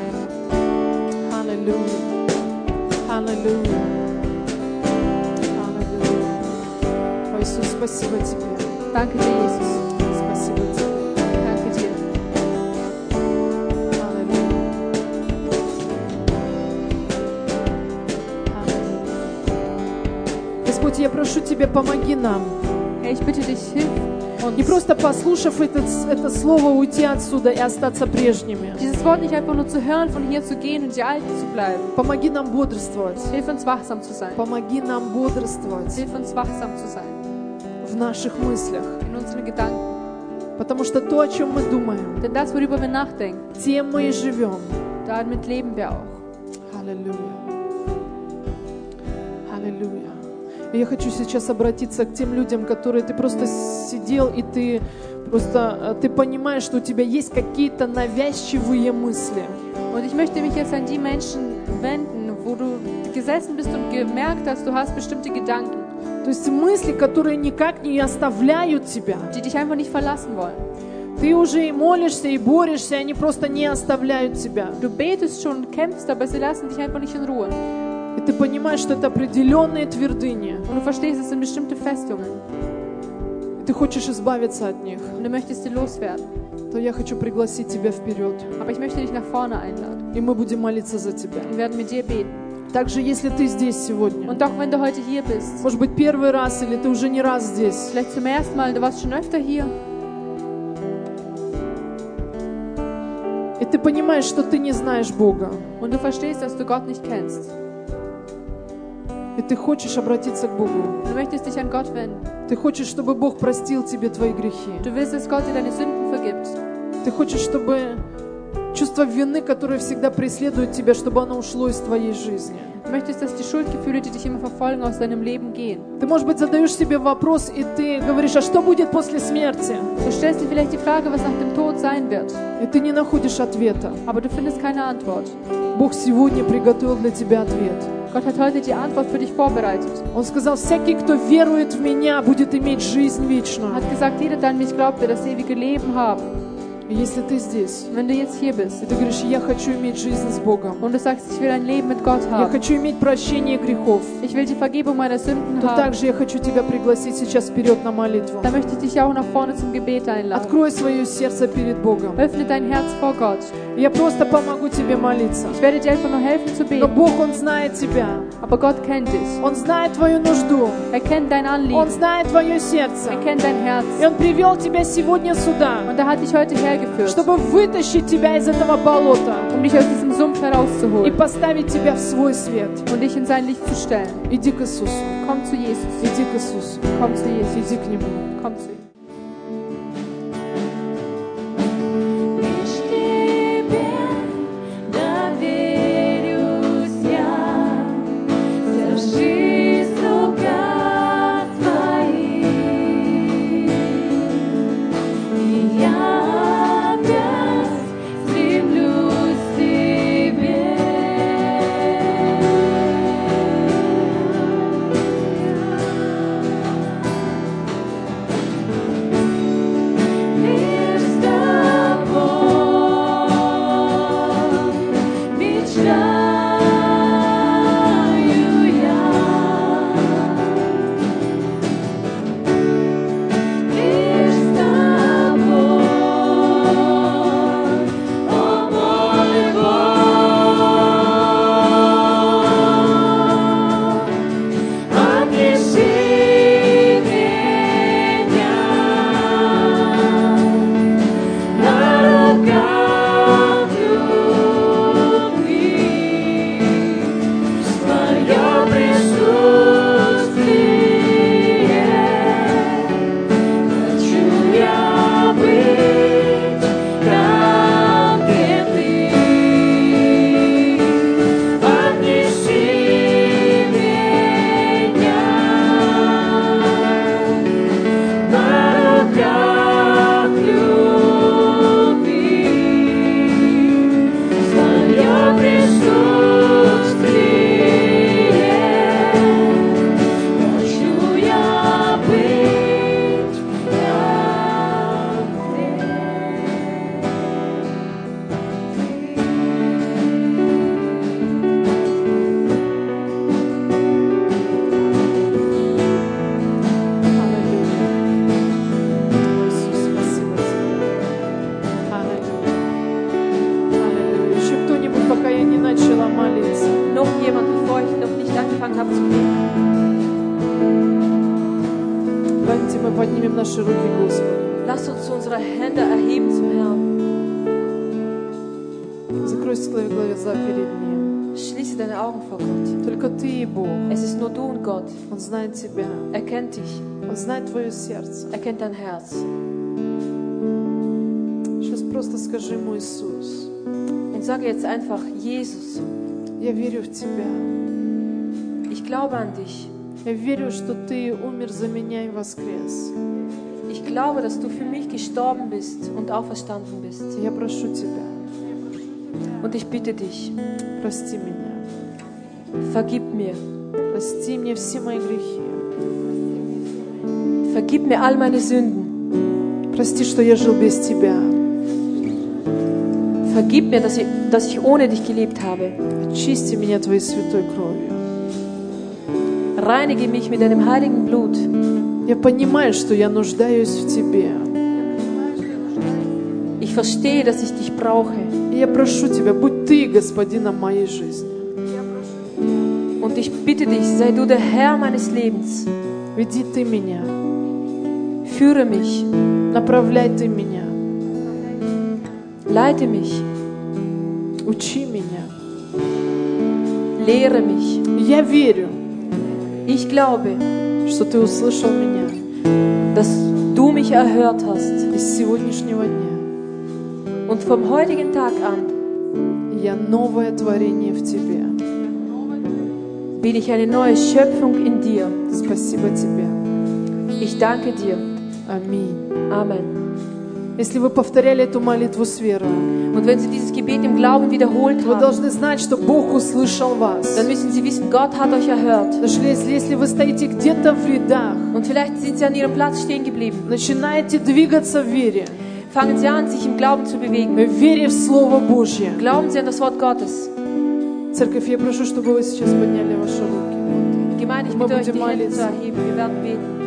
Аллилуйя. Аллилуйя. Аллилуйя. О, Иисус, спасибо Тебе. Danke dir, Jesus. Спасибо Тебе. Danke dir. Аллилуйя. Аллилуйя. Господь, я прошу Тебя, помоги нам. Herr, ich bitte dich, hilf uns. Не просто послушав это, это слово, уйти отсюда и остаться прежними. Dieses Wort nicht einfach nur zu hören, von hier zu gehen und die Alten zu bleiben. Помоги нам бодрствовать. Hilf uns, wachsam zu sein. Помоги нам бодрствовать Hilf uns, wachsam zu sein. в наших мыслях. In unseren Gedanken. Потому что то, о чем мы думаем, Denn das, worüber wir nachdenken, тем мы и живем. damit leben wir auch. Аллилуйя. Аллилуйя. И я хочу сейчас обратиться к тем людям, которые ты просто сидел, и ты просто ты понимаешь, что у тебя есть какие-то навязчивые мысли. Und ich möchte mich jetzt an die Menschen wenden, wo du gesessen bist und gemerkt hast, du hast bestimmte Gedanken, То есть мысли, которые никак не оставляют тебя. die dich einfach nicht verlassen wollen. Ты уже и молишься, и борешься, и они просто не оставляют тебя. Du betest schon und kämpfst, aber sie lassen dich einfach nicht in Ruhe. И ты понимаешь, что это определенные твердыни. Und du verstehst, es sind bestimmte Festungen. И ты хочешь избавиться от них. Und du möchtest sie loswerden. То я хочу пригласить тебя вперед. Aber ich möchte dich nach vorne einladen. И мы будем молиться за тебя. Wir werden mit dir beten. Также, если ты здесь сегодня, Und doch, wenn du heute hier bist, может быть, первый раз, или ты уже не раз здесь, vielleicht zum ersten Mal, du warst schon öfter hier, и ты понимаешь, что ты не знаешь Бога, und du verstehst, dass du Gott nicht kennst, и ты хочешь обратиться к Богу, du möchtest dich an Gott wenden, ты хочешь, чтобы Бог простил тебе твои грехи, du willst, dass Gott dir deine Sünden vergibt, ты хочешь, чтобы чувство вины, которое всегда преследует тебя, чтобы оно ушло из твоей жизни. du möchtest, dass die Schuldgefühle, die dich immer verfolgen, aus deinem Leben gehen. Ты, может быть, задаешь себе вопрос, и ты говоришь, а что будет после смерти? Du stellst dir vielleicht die Frage, was nach dem Tod sein wird, И ты не находишь ответа. aber du findest keine Antwort. Бог сегодня приготовил для тебя ответ. Gott hat heute die Antwort für dich vorbereitet. Он сказал, всякий, кто верует в Меня, будет иметь жизнь Er вечную. hat gesagt, jeder, der an mich glaubt, wird das ewige Leben haben. И если ты здесь, Wenn du jetzt hier bist и ты говоришь, я хочу иметь жизнь с Богом, und du sagst, ich will ein Leben mit Gott я haben, хочу иметь прощение грехов, ich will die Vergebung meiner Sünden то haben, также я хочу тебя пригласить сейчас вперед на молитву. dann möchte ich dich auch nach vorne zum Gebet einladen. Открой свое сердце перед Богом. Öffne dein Herz vor Gott. Я просто помогу тебе молиться. Ich werde dir einfach nur helfen zu Но beten. Бог, Он знает тебя. Aber Gott kennt dich. Он знает твою нужду. Er kennt dein Он Anliegen. знает твое сердце. Er kennt dein Herz. И Он привел тебя сегодня сюда, Und er hat dich heute hergeführt, чтобы вытащить тебя из этого болота um dich aus diesem Sumpf и herauszuholen поставить тебя в свой свет. und dich in sein Licht zu stellen. Иди к Иисусу. Komm zu Jesus. Иди к Иисусу. Komm zu Jesus. Иди к Нему. Komm zu ihm. Лишь Тебе доверюсь я, держись в руках Твоих, и я опять стремлюсь к Тебе. Лишь с Тобой мечтаю я, лишь с Тобой, о мой Бог, отнеси меня на руках любви, в Твое присутствие хочу я быть там, где Ты. Отнеси меня на руках любви, в Твое присутствие хочу я быть там, где Аллилуйя. Иисус, спасибо тебе. Аллилуйя. Аллилуйя. Еще кто-нибудь, пока я не начала молиться. Noch jemand, bevor ich noch nicht angefangen habe zu beten. Давайте мы поднимем наши руки к Господу. Lass uns unsere Hände erheben zum Herrn. Закрой свои глаза перед Ним. Schließe deine Augen vor Gott. Только Ты и Бог. Es ist nur du und Gott. Он знает тебя. Er kennt dich. Он знает твое сердце. Er kennt dein Herz. Сейчас просто скажи Ему, Иисус, Und sage jetzt einfach, Jesus, я верю в Тебя. ich glaube an dich. Я верю, что Ты умер за меня и воскрес. Ich glaube, dass du für mich gestorben bist und auferstanden bist. Я прошу Тебя, Und ich bitte dich, прости меня. vergib mir. Прости мне все мои грехи. Vergib mir all meine Sünden. Прости, что я жил без Тебя. Vergib mir, dass ich, dass ich ohne dich gelebt habe. Очисти меня Твоей святой кровью. Reinige mich mit deinem heiligen Blut. Я понимаю, что я нуждаюсь в Тебе. Ich verstehe, dass ich dich brauche. И я прошу Тебя, будь Ты господином моей жизни. Und ich bitte dich, sei du der Herr meines Lebens. Веди Ты меня. Führe mich. Направляй Ты меня. Leite mich. Учи меня. Lehre mich. Я верю, Ich glaube, что Ты услышал меня dass du mich erhört hast. из сегодняшнего дня. Und vom heutigen Tag an Я новое творение в Тебе. bin ich eine neue Schöpfung in dir. Спасибо Тебе. Ich danke dir. Аминь. Amen. Если вы повторяли эту молитву с верой, Und wenn Sie dieses Gebet im Glauben wiederholt вы haben, должны знать, что Бог услышал вас. dann müssen Sie wissen, Gott hat euch erhört. Даже если, если вы стоите где-то в рядах, Und vielleicht sind Sie an Ihrem Platz stehen geblieben. начинаете двигаться в вере, Fangen Sie an, sich im Glauben zu bewegen. в вере в Слово Божье. Glauben Sie an das Wort Gottes. Церковь, я прошу, чтобы вы сейчас подняли ваши руки. Gemeinde, ich Мы bitte euch, будем die Hände молиться. zu erheben. Wir werden beten.